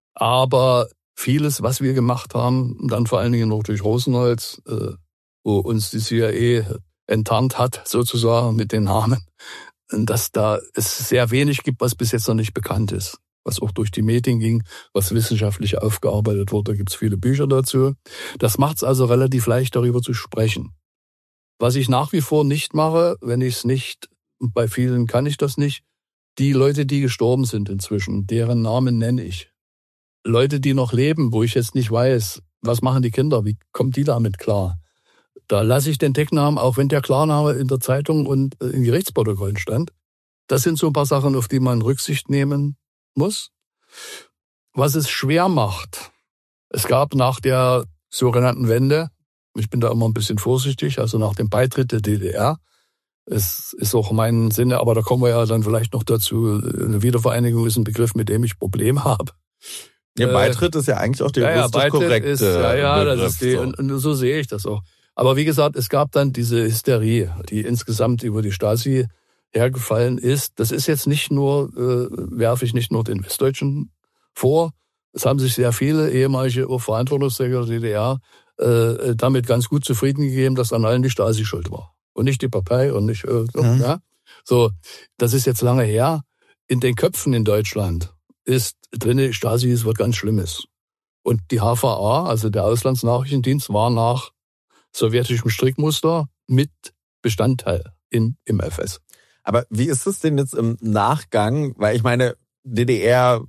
Aber vieles, was wir gemacht haben, dann vor allen Dingen noch durch Rosenholz, äh, wo uns die C I A enttarnt hat, sozusagen mit den Namen, dass da es sehr wenig gibt, was bis jetzt noch nicht bekannt ist. Was auch durch die Medien ging, was wissenschaftlich aufgearbeitet wurde. Da gibt es viele Bücher dazu. Das macht es also relativ leicht, darüber zu sprechen. Was ich nach wie vor nicht mache, wenn ich es nicht, bei vielen kann ich das nicht, die Leute, die gestorben sind inzwischen, deren Namen nenne ich. Leute, die noch leben, wo ich jetzt nicht weiß, was machen die Kinder, wie kommen die damit klar? Da lasse ich den Decknamen, auch wenn der Klarname in der Zeitung und in Gerichtsprotokollen stand. Das sind so ein paar Sachen, auf die man Rücksicht nehmen muss. Was es schwer macht, es gab nach der sogenannten Wende, ich bin da immer ein bisschen vorsichtig, also nach dem Beitritt der D D R, es ist auch mein Sinne, aber da kommen wir ja dann vielleicht noch dazu, eine Wiedervereinigung ist ein Begriff, mit dem ich Probleme habe. Ja, Beitritt äh, ist ja eigentlich auch der ja, juristisch ja, korrekte ist, ja, ja, Begriff, das ist die, so. und, und so sehe ich das auch. Aber wie gesagt, es gab dann diese Hysterie, die insgesamt über die Stasi hergefallen ist. Das ist jetzt nicht nur, äh, werfe ich nicht nur den Westdeutschen vor. Es haben sich sehr viele ehemalige Verantwortungsträger der D D R äh, damit ganz gut zufrieden gegeben, dass an allen die Stasi schuld war. Und nicht die Partei und nicht, äh, so, mhm. ja. So, das ist jetzt lange her. In den Köpfen in Deutschland ist drin, Stasi ist was ganz Schlimmes. Und die H V A, also der Auslandsnachrichtendienst, war nach sowjetischem Strickmuster mit Bestandteil in, im F S. Aber wie ist es denn jetzt im Nachgang? Weil ich meine, D D R,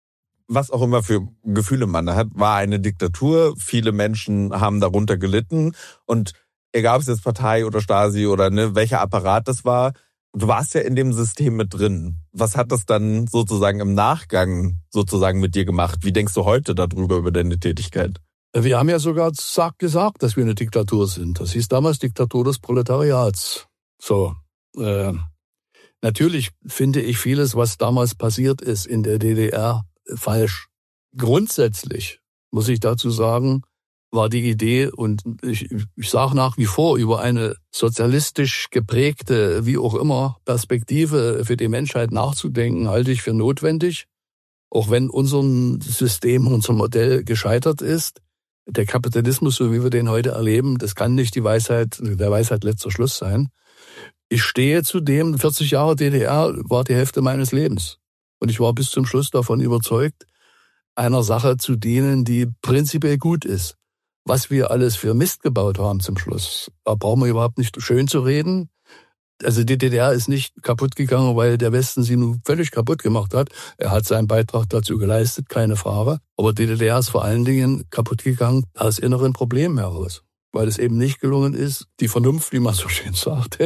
was auch immer für Gefühle man da hat, war eine Diktatur. Viele Menschen haben darunter gelitten. Und egal ob es jetzt Partei oder Stasi oder ne, welcher Apparat das war, du warst ja in dem System mit drin. Was hat das dann sozusagen im Nachgang sozusagen mit dir gemacht? Wie denkst du heute darüber, über deine Tätigkeit? Wir haben ja sogar gesagt, dass wir eine Diktatur sind. Das hieß damals Diktatur des Proletariats. So, äh, natürlich finde ich vieles, was damals passiert ist in der D D R, falsch. Grundsätzlich muss ich dazu sagen, war die Idee, und ich, ich sage nach wie vor, über eine sozialistisch geprägte, wie auch immer, Perspektive für die Menschheit nachzudenken, halte ich für notwendig. Auch wenn unser System, unser Modell gescheitert ist. Der Kapitalismus, so wie wir den heute erleben, das kann nicht die Weisheit, der Weisheit letzter Schluss sein. Ich stehe zu dem, vierzig Jahre D D R war die Hälfte meines Lebens. Und ich war bis zum Schluss davon überzeugt, einer Sache zu dienen, die prinzipiell gut ist. Was wir alles für Mist gebaut haben zum Schluss, da brauchen wir überhaupt nicht schön zu reden. Also die D D R ist nicht kaputt gegangen, weil der Westen sie nun völlig kaputt gemacht hat. Er hat seinen Beitrag dazu geleistet, keine Frage. Aber die D D R ist vor allen Dingen kaputt gegangen aus inneren Problemen heraus. Weil es eben nicht gelungen ist, die Vernunft, wie man so schön sagt,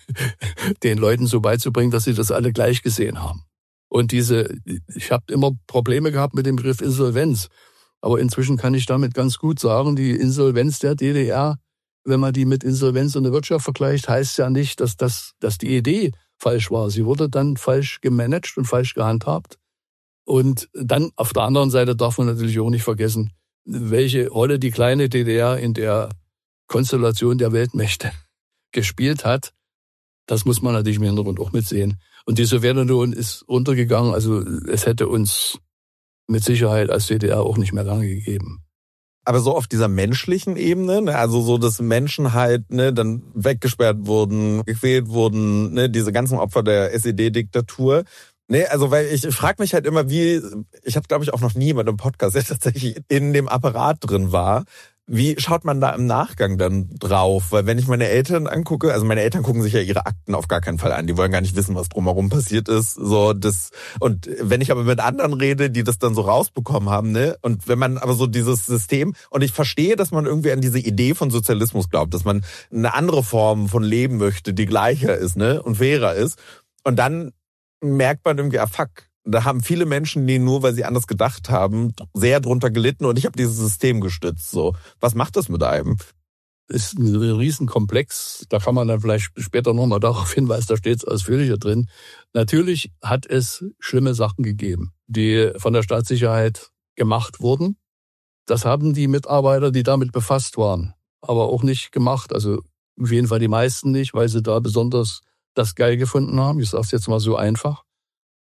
den Leuten so beizubringen, dass sie das alle gleich gesehen haben. Und diese, ich habe immer Probleme gehabt mit dem Begriff Insolvenz. Aber inzwischen kann ich damit ganz gut sagen, die Insolvenz der D D R, wenn man die mit Insolvenz in der Wirtschaft vergleicht, heißt ja nicht, dass das, dass die Idee falsch war. Sie wurde dann falsch gemanagt und falsch gehandhabt. Und dann auf der anderen Seite darf man natürlich auch nicht vergessen, welche Rolle die kleine D D R in der Konstellation der Weltmächte gespielt hat. Das muss man natürlich im Hintergrund auch mitsehen. Und die Sowjetunion ist untergegangen. Also es hätte uns mit Sicherheit als D D R auch nicht mehr lange gegeben. Aber so auf dieser menschlichen Ebene, ne, also so, dass Menschen halt ne, dann weggesperrt wurden, gequält wurden, ne, diese ganzen Opfer der S E D-Diktatur. Ne, also weil ich frage mich halt immer, wie, ich habe glaube ich auch noch nie jemand im Podcast, der tatsächlich in dem Apparat drin war. Wie schaut man da im Nachgang dann drauf? Weil wenn ich meine Eltern angucke, also meine Eltern gucken sich ja ihre Akten auf gar keinen Fall an. Die wollen gar nicht wissen, was drumherum passiert ist. So das und wenn ich aber mit anderen rede, die das dann so rausbekommen haben, ne? Und wenn man aber so dieses System und ich verstehe, dass man irgendwie an diese Idee von Sozialismus glaubt, dass man eine andere Form von Leben möchte, die gleicher ist, ne? Und fairer ist. Und dann merkt man irgendwie, ah fuck. Da haben viele Menschen, die nur, weil sie anders gedacht haben, sehr drunter gelitten und ich habe dieses System gestützt. So, was macht das mit einem? Ist ein Riesenkomplex. Da kann man dann vielleicht später nochmal darauf hinweisen, da steht es ausführlicher drin. Natürlich hat es schlimme Sachen gegeben, die von der Staatssicherheit gemacht wurden. Das haben die Mitarbeiter, die damit befasst waren, aber auch nicht gemacht. Also auf jeden Fall die meisten nicht, weil sie da besonders das geil gefunden haben. Ich sage es jetzt mal so einfach.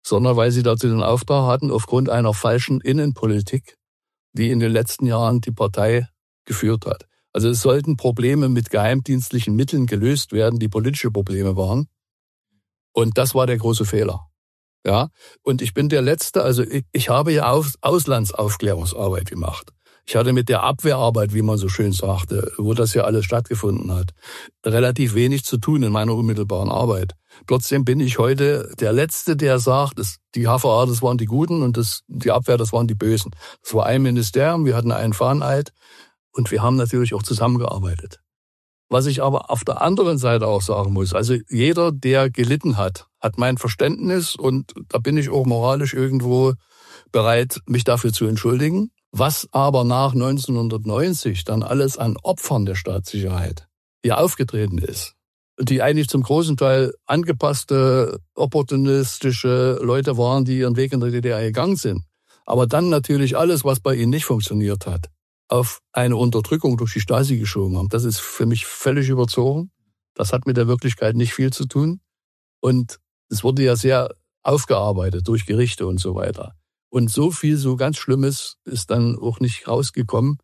sondern weil sie dazu den Auftrag hatten, aufgrund einer falschen Innenpolitik, die in den letzten Jahren die Partei geführt hat. Also es sollten Probleme mit geheimdienstlichen Mitteln gelöst werden, die politische Probleme waren. Und das war der große Fehler. Ja, und ich bin der Letzte, also ich, ich habe ja Aus, Auslandsaufklärungsarbeit gemacht. Ich hatte mit der Abwehrarbeit, wie man so schön sagte, wo das ja alles stattgefunden hat, relativ wenig zu tun in meiner unmittelbaren Arbeit. Trotzdem bin ich heute der Letzte, der sagt, das, die H V A, das waren die Guten und das, die Abwehr, das waren die Bösen. Das war ein Ministerium, wir hatten einen Fahneneid und wir haben natürlich auch zusammengearbeitet. Was ich aber auf der anderen Seite auch sagen muss, also jeder, der gelitten hat, hat mein Verständnis und da bin ich auch moralisch irgendwo bereit, mich dafür zu entschuldigen. Was aber nach neunzehnhundertneunzig dann alles an Opfern der Staatssicherheit hier aufgetreten ist, die eigentlich zum großen Teil angepasste, opportunistische Leute waren, die ihren Weg in der D D R gegangen sind, aber dann natürlich alles, was bei ihnen nicht funktioniert hat, auf eine Unterdrückung durch die Stasi geschoben haben. Das ist für mich völlig überzogen. Das hat mit der Wirklichkeit nicht viel zu tun. Und es wurde ja sehr aufgearbeitet durch Gerichte und so weiter. Und so viel, so ganz Schlimmes ist dann auch nicht rausgekommen.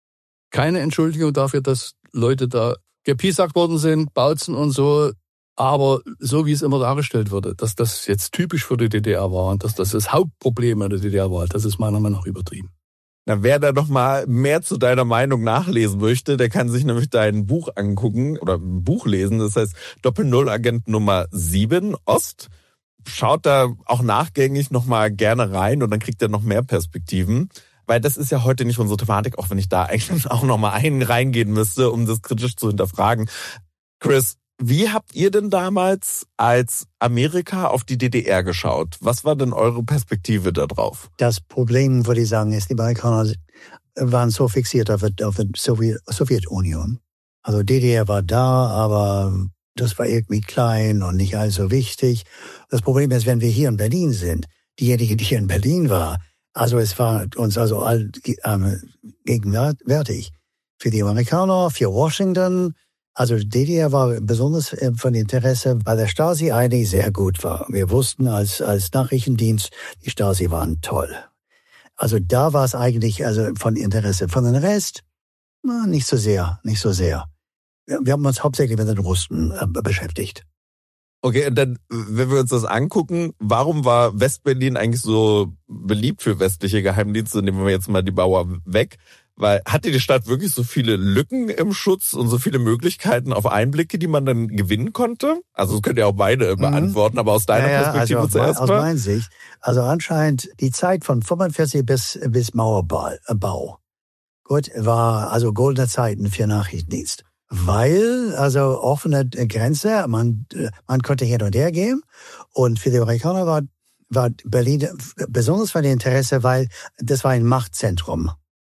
Keine Entschuldigung dafür, dass Leute da gepiesackt worden sind, Bautzen und so. Aber so wie es immer dargestellt wurde, dass das jetzt typisch für die D D R war und dass das das Hauptproblem in der D D R war, das ist meiner Meinung nach übertrieben. Na, wer da noch mal mehr zu deiner Meinung nachlesen möchte, der kann sich nämlich dein Buch angucken oder ein Buch lesen. Das heißt Doppel-Null-Agent Nummer sieben, Ost. Schaut da auch nachgängig noch mal gerne rein und dann kriegt ihr noch mehr Perspektiven. Weil das ist ja heute nicht unsere Thematik, auch wenn ich da eigentlich auch noch mal einen reingehen müsste, um das kritisch zu hinterfragen. Chris, wie habt ihr denn damals als Amerika auf die D D R geschaut? Was war denn eure Perspektive da drauf? Das Problem, würde ich sagen, ist, die Amerikaner waren so fixiert auf die, auf die Sowjet, Sowjetunion. Also D D R war da, aber das war irgendwie klein und nicht allzu wichtig. Das Problem ist, wenn wir hier in Berlin sind, diejenige, die hier in Berlin war, also es war uns also all, ähm, gegenwärtig. Für die Amerikaner, für Washington. Also D D R war besonders von Interesse, weil der Stasi eigentlich sehr gut war. Wir wussten als, als Nachrichtendienst, die Stasi waren toll. Also da war es eigentlich also von Interesse. Von den Rest, na, nicht so sehr, nicht so sehr. Wir haben uns hauptsächlich mit den Russen äh, beschäftigt. Okay, und dann, wenn wir uns das angucken, warum war Westberlin eigentlich so beliebt für westliche Geheimdienste? Nehmen wir jetzt mal die Mauer weg. Weil hatte die Stadt wirklich so viele Lücken im Schutz und so viele Möglichkeiten auf Einblicke, die man dann gewinnen konnte? Also das könnt ihr auch beide mhm. beantworten, aber aus deiner ja, Perspektive also zuerst aus mal. Aus meiner Sicht, also anscheinend die Zeit von fünfundvierzig bis, bis Mauerbau, gut, war also goldene Zeiten für Nachrichtendienst. Weil, also offene Grenze, man, man konnte hin und her gehen und für die Amerikaner war, war Berlin besonders von Interesse, weil das war ein Machtzentrum.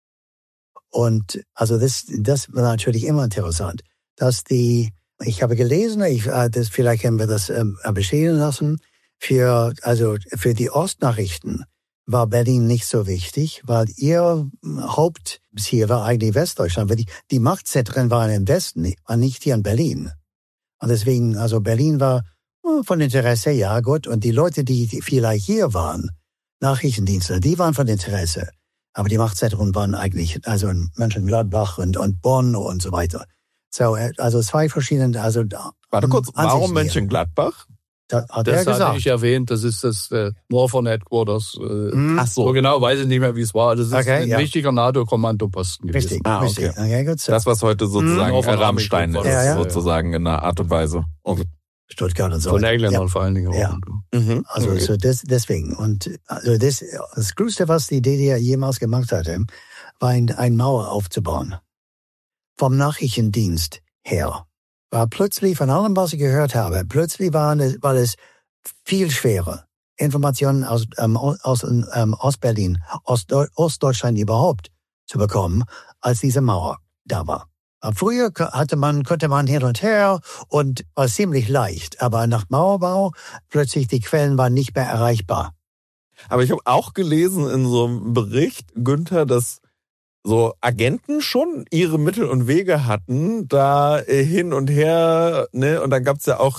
Und also das, das war natürlich immer interessant, dass die, ich habe gelesen, ich, das, vielleicht können wir das ähm, bestätigen lassen, für, also für die Ostnachrichten war Berlin nicht so wichtig, weil ihr Hauptziel war eigentlich Westdeutschland, weil die, die Machtzentren waren im Westen, waren nicht hier in Berlin. Und deswegen, also Berlin war von Interesse, ja gut, und die Leute, die vielleicht hier waren, Nachrichtendienste, die waren von Interesse. Aber die Machtzentren waren eigentlich, also in Mönchengladbach und, und Bonn und so weiter. So, also zwei verschiedene, also. Warte kurz, warum Mönchengladbach? Da hat das er gesagt. Hatte ich erwähnt, das ist das äh, Northern Headquarters. Äh, mm. Ach so. So genau weiß ich nicht mehr, wie es war. Das ist okay, ein ja. wichtiger NATO-Kommandoposten gewesen. Richtig, ah, richtig. Okay. Okay, gut so. Das, was heute sozusagen mm. Rammstein ist, ja, ja. sozusagen in einer Art und Weise. Okay. Stuttgart und so. Von Engländern ja. vor allen Dingen. Ja. Mhm. Also okay. so des, deswegen. Und also das, das Größte, was die D D R jemals gemacht hatte, war ein, ein Mauer aufzubauen. Vom Nachrichtendienst her. War plötzlich, von allem, was ich gehört habe, plötzlich war es, war es viel schwerer, Informationen aus, ähm, aus ähm, Ostberlin, Ost, Ostdeutschland überhaupt zu bekommen, als diese Mauer da war. Früher hatte man, konnte man hin und her und war ziemlich leicht. Aber nach Mauerbau plötzlich die Quellen waren nicht mehr erreichbar. Aber ich habe auch gelesen in so einem Bericht, Günther, dass so Agenten schon ihre Mittel und Wege hatten, da hin und her, ne, und dann gab's ja auch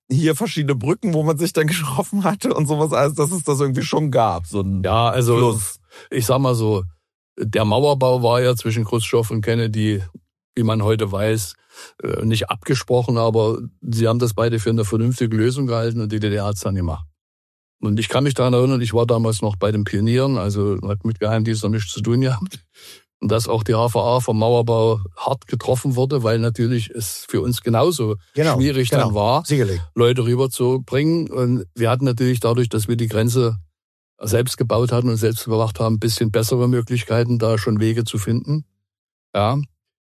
hier verschiedene Brücken, wo man sich dann getroffen hatte und sowas alles, dass es das irgendwie schon gab. So ein ja, also Fluss. Ich sag mal so, der Mauerbau war ja zwischen Chruschtschow und Kennedy, wie man heute weiß, nicht abgesprochen, aber sie haben das beide für eine vernünftige Lösung gehalten und die D D R hat's dann gemacht. Und ich kann mich daran erinnern, ich war damals noch bei den Pionieren, also hat mit Geheimdienst noch nichts zu tun gehabt. Und dass auch die H V A vom Mauerbau hart getroffen wurde, weil natürlich es für uns genauso genau, schwierig genau, dann war, sicherlich. Leute rüberzubringen. Und wir hatten natürlich dadurch, dass wir die Grenze selbst gebaut hatten und selbst überwacht haben, ein bisschen bessere Möglichkeiten, da schon Wege zu finden. Ja,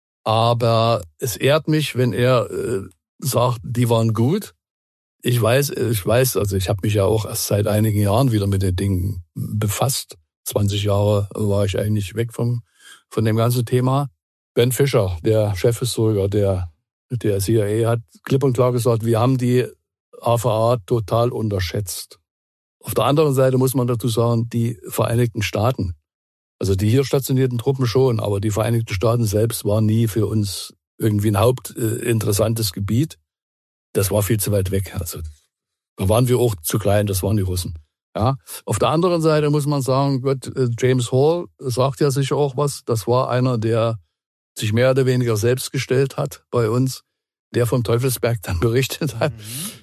aber es ehrt mich, wenn er äh, sagt, die waren gut. Ich weiß, ich weiß, also ich habe mich ja auch erst seit einigen Jahren wieder mit den Dingen befasst. zwanzig Jahre war ich eigentlich weg vom von dem ganzen Thema. Ben Fischer, der Chefhistoriker der, der C I A, hat klipp und klar gesagt, wir haben die A V A total unterschätzt. Auf der anderen Seite muss man dazu sagen, die Vereinigten Staaten, also die hier stationierten Truppen schon, aber die Vereinigten Staaten selbst waren nie für uns irgendwie ein hauptinteressantes Gebiet. Das war viel zu weit weg. Also da waren wir auch zu klein, das waren die Russen. Ja, auf der anderen Seite muss man sagen, Gott, James Hall sagt ja sicher auch was. Das war einer, der sich mehr oder weniger selbst gestellt hat bei uns, der vom Teufelsberg dann berichtet hat. Mhm.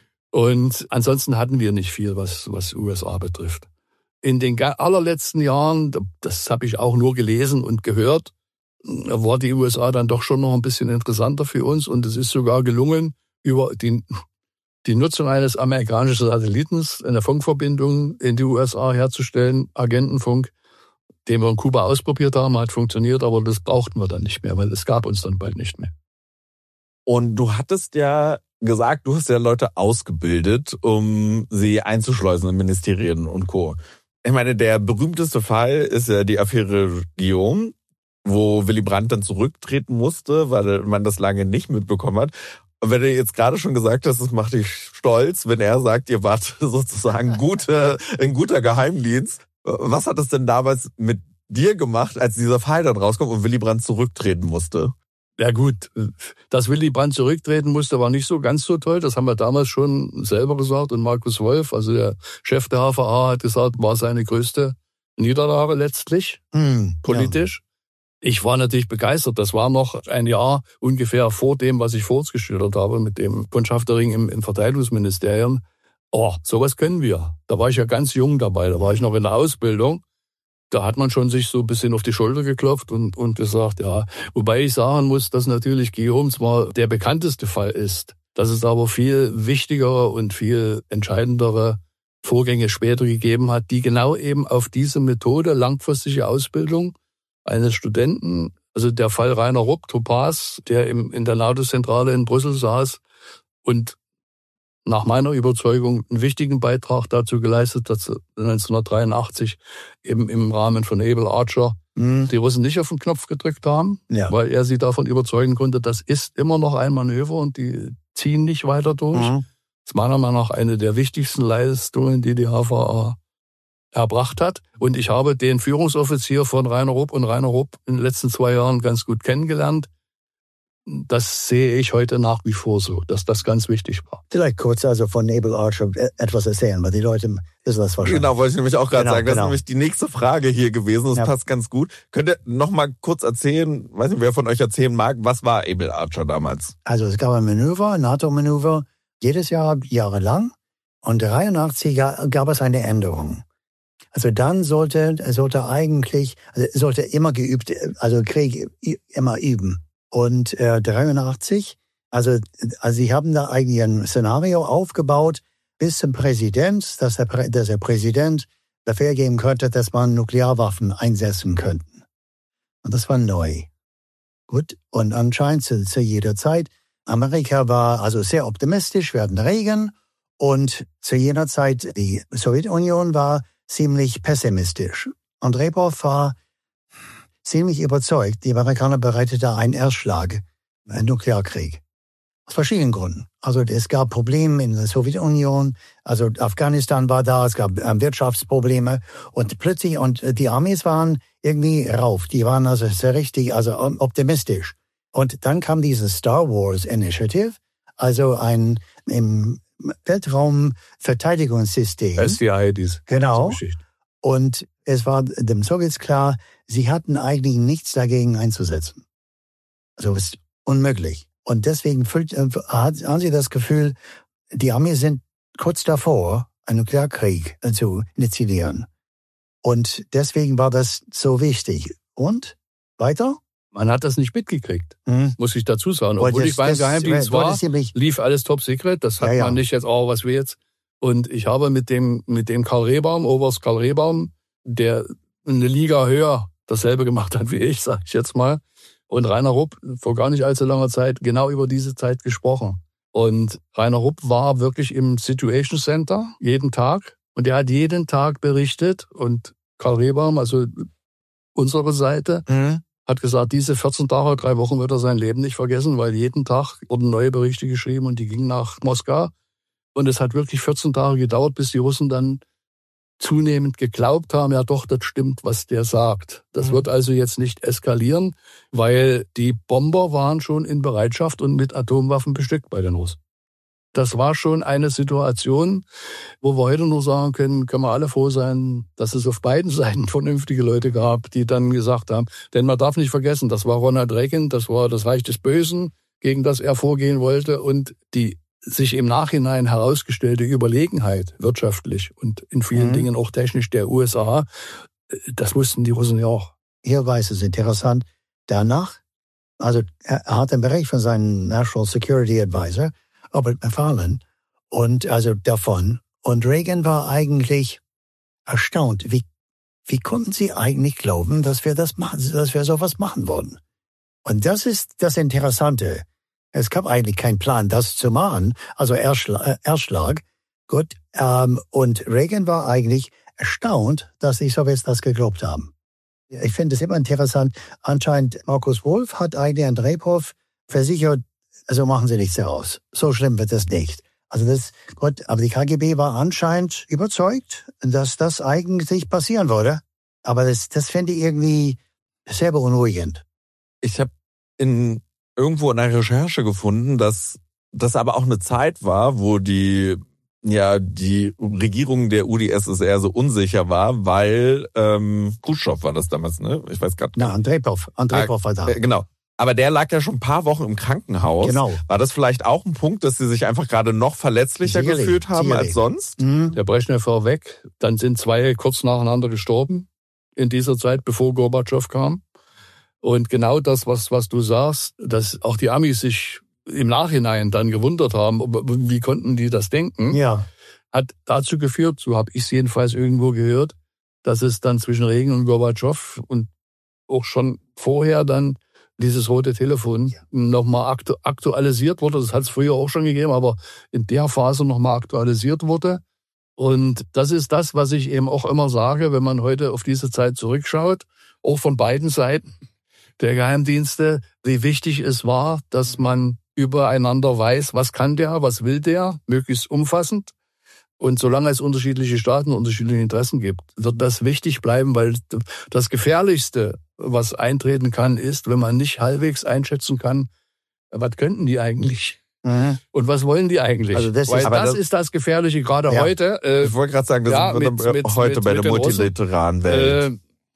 Und ansonsten hatten wir nicht viel, was was U S A betrifft. In den allerletzten Jahren, das habe ich auch nur gelesen und gehört, war die U S A dann doch schon noch ein bisschen interessanter für uns. Und es ist sogar gelungen, über die die Nutzung eines amerikanischen Satellitens, eine Funkverbindung in die U S A herzustellen, Agentenfunk, den wir in Kuba ausprobiert haben, hat funktioniert, aber das brauchten wir dann nicht mehr, weil es gab uns dann bald nicht mehr. Und du hattest ja gesagt, du hast ja Leute ausgebildet, um sie einzuschleusen in Ministerien und Co. Ich meine, der berühmteste Fall ist ja die Affäre Guillaume, wo Willy Brandt dann zurücktreten musste, weil man das lange nicht mitbekommen hat. Und wenn du jetzt gerade schon gesagt hast, das macht dich stolz, wenn er sagt, ihr wart sozusagen gute, ein guter Geheimdienst. Was hat es denn damals mit dir gemacht, als dieser Fall dann rauskommt und Willy Brandt zurücktreten musste? Ja gut, dass Willy Brandt zurücktreten musste, war nicht so ganz so toll. Das haben wir damals schon selber gesagt. Und Markus Wolf, also der Chef der H V A, hat gesagt, war seine größte Niederlage letztlich, hm, politisch. Ja. Ich war natürlich begeistert. Das war noch ein Jahr ungefähr vor dem, was ich vorhin geschildert habe, mit dem Kundschaftering im, im Verteidigungsministerium. Oh, sowas können wir. Da war ich ja ganz jung dabei. Da war ich noch in der Ausbildung. Da hat man schon sich so ein bisschen auf die Schulter geklopft und, und gesagt, ja. Wobei ich sagen muss, dass natürlich Guillaume zwar der bekannteste Fall ist, dass es aber viel wichtigere und viel entscheidendere Vorgänge später gegeben hat, die genau eben auf diese Methode langfristige Ausbildung eines Studenten, also der Fall Rainer Rupp, Topaz, der im, in der NATO-Zentrale in Brüssel saß und nach meiner Überzeugung einen wichtigen Beitrag dazu geleistet, dass neunzehnhundertdreiundachtzig eben im Rahmen von Able Archer mhm. die Russen nicht auf den Knopf gedrückt haben, ja. weil er sie davon überzeugen konnte, das ist immer noch ein Manöver und die ziehen nicht weiter durch. Mhm. Das ist meiner Meinung nach eine der wichtigsten Leistungen, die die H V A erbracht hat. Und ich habe den Führungsoffizier von Rainer Rupp und Rainer Rupp in den letzten zwei Jahren ganz gut kennengelernt. Das sehe ich heute nach wie vor so, dass das ganz wichtig war. Vielleicht kurz also von Able Archer etwas erzählen, weil die Leute wissen das wahrscheinlich. Genau, wollte ich nämlich auch gerade genau, sagen. Das genau. ist nämlich die nächste Frage hier gewesen. Das ja. passt ganz gut. Könnt ihr noch mal kurz erzählen, weiß nicht, wer von euch erzählen mag, was war Able Archer damals? Also es gab ein Manöver, ein NATO-Manöver, jedes Jahr jahrelang. Und dreiundachtzig gab es eine Änderung. Also dann sollte, sollte eigentlich, also sollte immer geübt, also Krieg immer üben. Und äh, dreiundachtzig, also, also sie haben da eigentlich ein Szenario aufgebaut bis zum Präsident, dass der, dass der Präsident Befehl geben könnte, dass man Nuklearwaffen einsetzen könnten. Und das war neu. Gut, und anscheinend zu, zu jeder Zeit, Amerika war also sehr optimistisch, wir hatten Regen, und zu jener Zeit die Sowjetunion war ziemlich pessimistisch. Andrepow war ziemlich überzeugt, die Amerikaner bereiteten einen Erstschlag, einen Nuklearkrieg. Aus verschiedenen Gründen. Also es gab Probleme in der Sowjetunion, also Afghanistan war da, es gab Wirtschaftsprobleme und plötzlich, und die Armees waren irgendwie rauf, die waren also sehr richtig, also optimistisch. Und dann kam diese Star Wars Initiative, also ein, im Weltraumverteidigungssystem. S D I, diese Genau. Geschichte. Und es war dem Sowjets klar, sie hatten eigentlich nichts dagegen einzusetzen. Also es ist unmöglich. Und deswegen fühlt, äh, haben sie das Gefühl, die Amis sind kurz davor, einen Nuklearkrieg äh, zu initiieren. Und deswegen war das so wichtig. Und? Weiter? Man hat das nicht mitgekriegt, Hm. muss ich dazu sagen. Und Obwohl das- ich beim das- Geheimdienst das- war, das ziemlich- lief alles top secret. Das hat Ja, ja. man nicht jetzt, oh, was wir jetzt. Und ich habe mit dem, mit dem Karl Rehbaum, Oberst Karl Rehbaum, der eine Liga höher dasselbe gemacht hat wie ich, sag ich jetzt mal, und Rainer Rupp vor gar nicht allzu langer Zeit genau über diese Zeit gesprochen. Und Rainer Rupp war wirklich im Situation Center jeden Tag und er hat jeden Tag berichtet und Karl Rehbaum, also unsere Seite, Hm. hat gesagt, diese vierzehn Tage, drei Wochen wird er sein Leben nicht vergessen, weil jeden Tag wurden neue Berichte geschrieben und die gingen nach Moskau. Und es hat wirklich vierzehn Tage gedauert, bis die Russen dann zunehmend geglaubt haben, ja doch, das stimmt, was der sagt. Das Mhm. wird also jetzt nicht eskalieren, weil die Bomber waren schon in Bereitschaft und mit Atomwaffen bestückt bei den Russen. Das war schon eine Situation, wo wir heute nur sagen können, können wir alle froh sein, dass es auf beiden Seiten vernünftige Leute gab, die dann gesagt haben, denn man darf nicht vergessen, das war Ronald Reagan, das war das Reich des Bösen, gegen das er vorgehen wollte und die sich im Nachhinein herausgestellte Überlegenheit wirtschaftlich und in vielen Mhm. Dingen auch technisch der U S A, das wussten die Russen ja auch. Hier war es interessant. Danach, also er er hat einen Bericht von seinem National Security Advisor, Robert McFarlane, und also davon. Und Reagan war eigentlich erstaunt. Wie, wie konnten sie eigentlich glauben, dass wir das machen, dass wir sowas machen wollen? Und das ist das Interessante. Es gab eigentlich keinen Plan, das zu machen. Also Erschlag, äh, Erschlag. Gut. Ähm, und Reagan war eigentlich erstaunt, dass die Sowjets das geglaubt haben. Ich finde es immer interessant. Anscheinend Markus Wolf hat eigentlich an Andrepow versichert, also machen Sie nichts daraus. So schlimm wird das nicht. Also das, gut, aber die K G B war anscheinend überzeugt, dass das eigentlich passieren würde. Aber das, das finde ich irgendwie sehr beunruhigend. Ich habe in irgendwo in der Recherche gefunden, dass das aber auch eine Zeit war, wo die ja die Regierung der U D S S R so unsicher war, weil ähm, Khrushchev war das damals, ne? Ich weiß gerade. Na, Andrepow, Andrepow war da. Äh, genau. Aber der lag ja schon ein paar Wochen im Krankenhaus. Genau. War das vielleicht auch ein Punkt, dass sie sich einfach gerade noch verletzlicher Sicherlich, gefühlt haben sicherlich. als sonst? Mhm. Der Brezhnev war weg, dann sind zwei kurz nacheinander gestorben in dieser Zeit, bevor Gorbatschow kam. Und genau das, was, was du sagst, dass auch die Amis sich im Nachhinein dann gewundert haben, wie konnten die das denken, Ja. hat dazu geführt, so habe ich es jedenfalls irgendwo gehört, dass es dann zwischen Reagan und Gorbatschow und auch schon vorher dann dieses rote Telefon Ja. nochmal aktu- aktualisiert wurde. Das hat es früher auch schon gegeben, aber in der Phase nochmal aktualisiert wurde. Und das ist das, was ich eben auch immer sage, wenn man heute auf diese Zeit zurückschaut, auch von beiden Seiten der Geheimdienste, wie wichtig es war, dass man übereinander weiß, was kann der, was will der, möglichst umfassend. Und solange es unterschiedliche Staaten, unterschiedliche Interessen gibt, wird das wichtig bleiben, weil das Gefährlichste, was eintreten kann, ist, wenn man nicht halbwegs einschätzen kann, was könnten die eigentlich Mhm. und was wollen die eigentlich. Also das ist- weil aber das das- ist das Gefährliche gerade Ja. heute. Äh, Ich wollte gerade sagen, das ja, sind wir mit- dann mit- heute mit- bei mit der den Russen. multilateralen Welt. äh,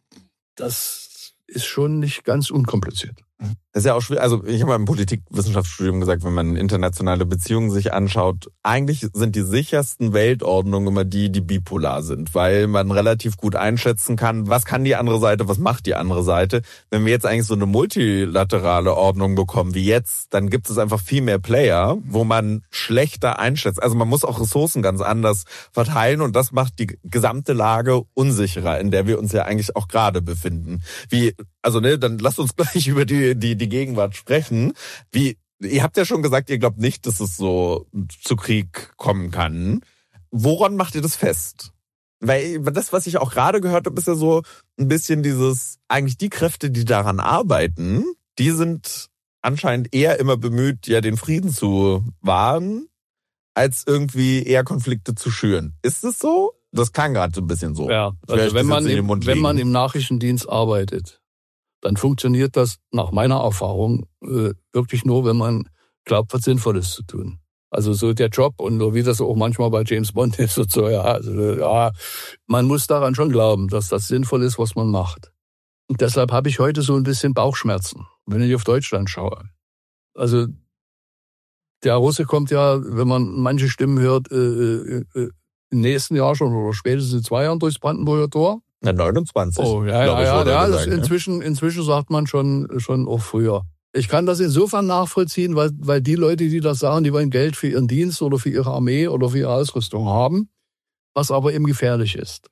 das ist schon nicht ganz unkompliziert. Das ist ja auch schwierig. Also ich habe mal im Politikwissenschaftsstudium gesagt, wenn man internationale Beziehungen sich anschaut, eigentlich sind die sichersten Weltordnungen immer die, die bipolar sind, weil man relativ gut einschätzen kann, was kann die andere Seite, was macht die andere Seite. Wenn wir jetzt eigentlich so eine multilaterale Ordnung bekommen wie jetzt, dann gibt es einfach viel mehr Player, wo man schlechter einschätzt. Also man muss auch Ressourcen ganz anders verteilen und das macht die gesamte Lage unsicherer, in der wir uns ja eigentlich auch gerade befinden. Wie, also ne, dann lasst uns gleich über die die die Gegenwart sprechen. Wie, ihr habt ja schon gesagt, ihr glaubt nicht, dass es so zu Krieg kommen kann. Woran macht ihr das fest? Weil das, was ich auch gerade gehört habe, ist ja so ein bisschen dieses, eigentlich die Kräfte, die daran arbeiten, die sind anscheinend eher immer bemüht, ja den Frieden zu wahren, als irgendwie eher Konflikte zu schüren. Ist es so? Das klang gerade so ein bisschen so. Ja, Vielleicht also wenn das man, jetzt in den im, Mund wenn man legen. im Nachrichtendienst arbeitet, dann funktioniert das nach meiner Erfahrung äh, wirklich nur, wenn man glaubt, was Sinnvolles zu tun. Also so der Job und wie das auch manchmal bei James Bond ist und so, ja. Also, ja, man muss daran schon glauben, dass das sinnvoll ist, was man macht. Und deshalb habe ich heute so ein bisschen Bauchschmerzen, wenn ich auf Deutschland schaue. Also der Russe kommt ja, wenn man manche Stimmen hört, äh, äh, im nächsten Jahr schon oder spätestens in zwei Jahren durchs Brandenburger Tor. Na, neunundzwanzig. Oh, ja, ja, ja, ja, das inzwischen, inzwischen sagt man schon, schon auch früher. Ich kann das insofern nachvollziehen, weil, weil die Leute, die das sagen, die wollen Geld für ihren Dienst oder für ihre Armee oder für ihre Ausrüstung haben, was aber eben gefährlich ist.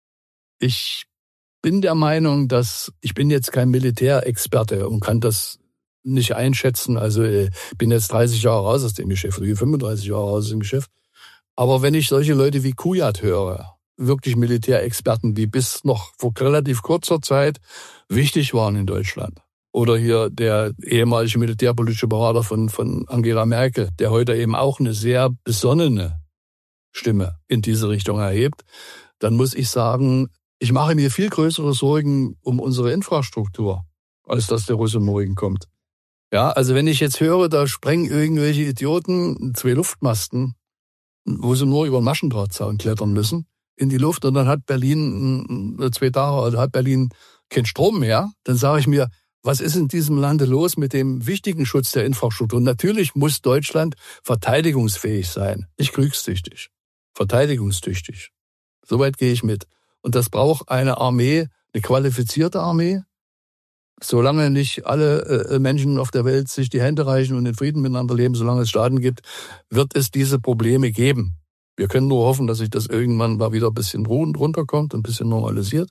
Ich bin der Meinung, dass, ich bin jetzt kein Militärexperte und kann das nicht einschätzen. Also ich bin jetzt dreißig Jahre raus aus dem Geschäft, oder fünfunddreißig Jahre raus aus dem Geschäft. Aber wenn ich solche Leute wie Kujat höre, wirklich Militärexperten, die bis noch vor relativ kurzer Zeit wichtig waren in Deutschland. Oder hier der ehemalige militärpolitische Berater von, von Angela Merkel, der heute eben auch eine sehr besonnene Stimme in diese Richtung erhebt, dann muss ich sagen, ich mache mir viel größere Sorgen um unsere Infrastruktur, als dass der Russe morgen kommt. Ja, also wenn ich jetzt höre, da sprengen irgendwelche Idioten zwei Luftmasten, wo sie nur über den Maschendrahtzaun klettern müssen, in die Luft und dann hat Berlin zwei Tage, also hat Berlin keinen Strom mehr, dann sage ich mir, was ist in diesem Lande los mit dem wichtigen Schutz der Infrastruktur? Und natürlich muss Deutschland verteidigungsfähig sein, nicht kriegstüchtig, verteidigungstüchtig. Soweit gehe ich mit. Und das braucht eine Armee, eine qualifizierte Armee. Solange nicht alle äh, Menschen auf der Welt sich die Hände reichen und in Frieden miteinander leben, solange es Staaten gibt, wird es diese Probleme geben. Wir können nur hoffen, dass sich das irgendwann mal wieder ein bisschen runterkommt, ein bisschen normalisiert.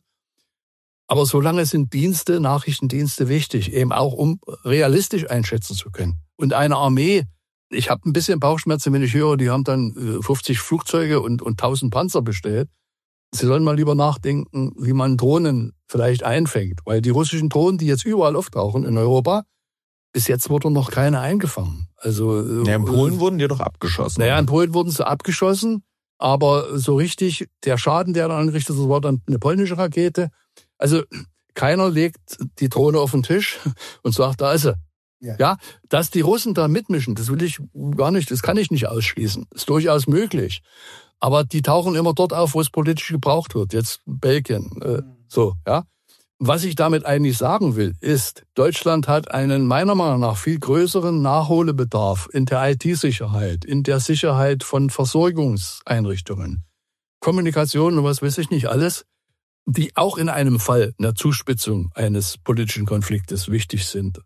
Aber solange sind Dienste, Nachrichtendienste wichtig, eben auch um realistisch einschätzen zu können. Und eine Armee, ich habe ein bisschen Bauchschmerzen, wenn ich höre, die haben dann fünfzig Flugzeuge und, und tausend Panzer bestellt. Sie sollen mal lieber nachdenken, wie man Drohnen vielleicht einfängt. Weil die russischen Drohnen, die jetzt überall auftauchen in Europa, bis jetzt wurde noch keine eingefangen. Also ja, in Polen äh, wurden die doch abgeschossen. Naja, in Polen wurden sie abgeschossen, aber so richtig der Schaden, der dann angerichtet wurde, war dann eine polnische Rakete. Also keiner legt die Drohne auf den Tisch und sagt, da ist sie. Ja. ja, dass die Russen da mitmischen, das will ich gar nicht, das kann ich nicht ausschließen. Ist durchaus möglich. Aber die tauchen immer dort auf, wo es politisch gebraucht wird. Jetzt Belgien, äh, so, ja. Was ich damit eigentlich sagen will, ist, Deutschland hat einen meiner Meinung nach viel größeren Nachholbedarf in der I T-Sicherheit, in der Sicherheit von Versorgungseinrichtungen, Kommunikation und was weiß ich nicht alles, die auch in einem Fall einer Zuspitzung eines politischen Konfliktes wichtig sind.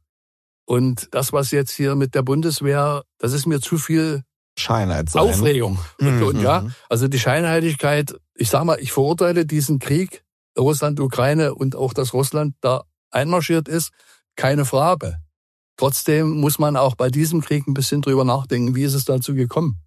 Und das, was jetzt hier mit der Bundeswehr, das ist mir zu viel Scheinheit sein. Aufregung. Mhm. Und ja, also die Scheinheiligkeit, ich sag mal, ich verurteile diesen Krieg, Russland, Ukraine und auch, dass Russland da einmarschiert ist, keine Frage. Trotzdem muss man auch bei diesem Krieg ein bisschen drüber nachdenken, wie ist es dazu gekommen?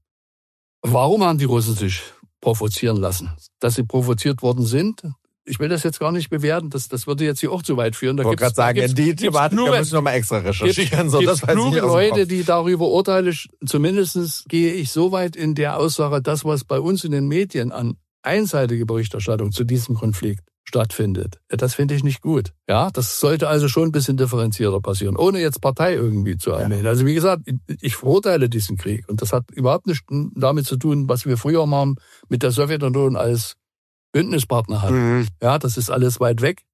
Warum haben die Russen sich provozieren lassen? Dass sie provoziert worden sind, ich will das jetzt gar nicht bewerten, das, das würde jetzt hier auch zu weit führen. Ich wollte gerade sagen, in die Thematik müssen wir mal extra recherchieren. So, das weiß kluge Leute, die darüber urteilen, zumindest gehe ich so weit in der Aussage, das, was bei uns in den Medien an einseitige Berichterstattung zu diesem Konflikt stattfindet, das finde ich nicht gut. Ja, das sollte also schon ein bisschen differenzierter passieren, ohne jetzt Partei irgendwie zu erwähnen. Ja. Also wie gesagt, ich verurteile diesen Krieg und das hat überhaupt nichts damit zu tun, was wir früher mal mit der Sowjetunion als Bündnispartner hatten. Mhm. Ja, das ist alles weit weg.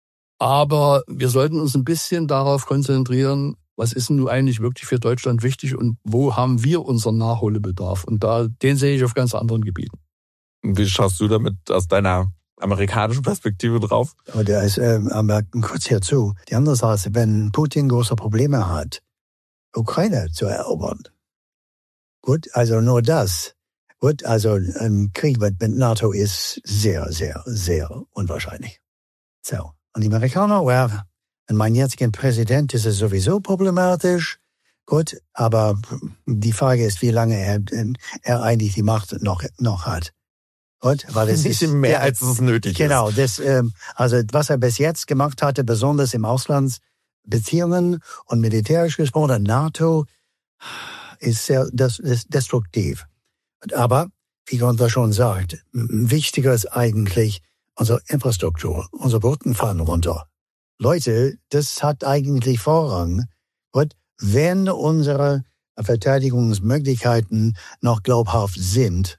Aber wir sollten uns ein bisschen darauf konzentrieren, was ist denn nun eigentlich wirklich für Deutschland wichtig und wo haben wir unseren Nachholbedarf? Und da, den sehe ich auf ganz anderen Gebieten. Wie schaust du damit aus deiner amerikanischen Perspektive drauf? Oder ist, äh, aber kurz hierzu. Die andere Sache, wenn Putin große Probleme hat, Ukraine zu erobern. Gut, also nur das. Gut, also ein Krieg mit NATO ist sehr, sehr, sehr unwahrscheinlich. So, und die Amerikaner, well, und mein jetziger Präsident ist es sowieso problematisch. Gut, aber die Frage ist, wie lange er, er eigentlich die Macht noch, noch hat. Gut, weil es ein bisschen ist, mehr, ja, als es nötig genau, ist. Genau, das, ähm, also was er bis jetzt gemacht hatte, besonders im Auslandsbeziehungen und militärisch gesprochen, NATO, ist sehr das, ist destruktiv. Aber, wie Gunther schon sagt, wichtiger ist eigentlich unsere Infrastruktur, unsere Brücken fallen runter. Leute, das hat eigentlich Vorrang. Und wenn unsere Verteidigungsmöglichkeiten noch glaubhaft sind.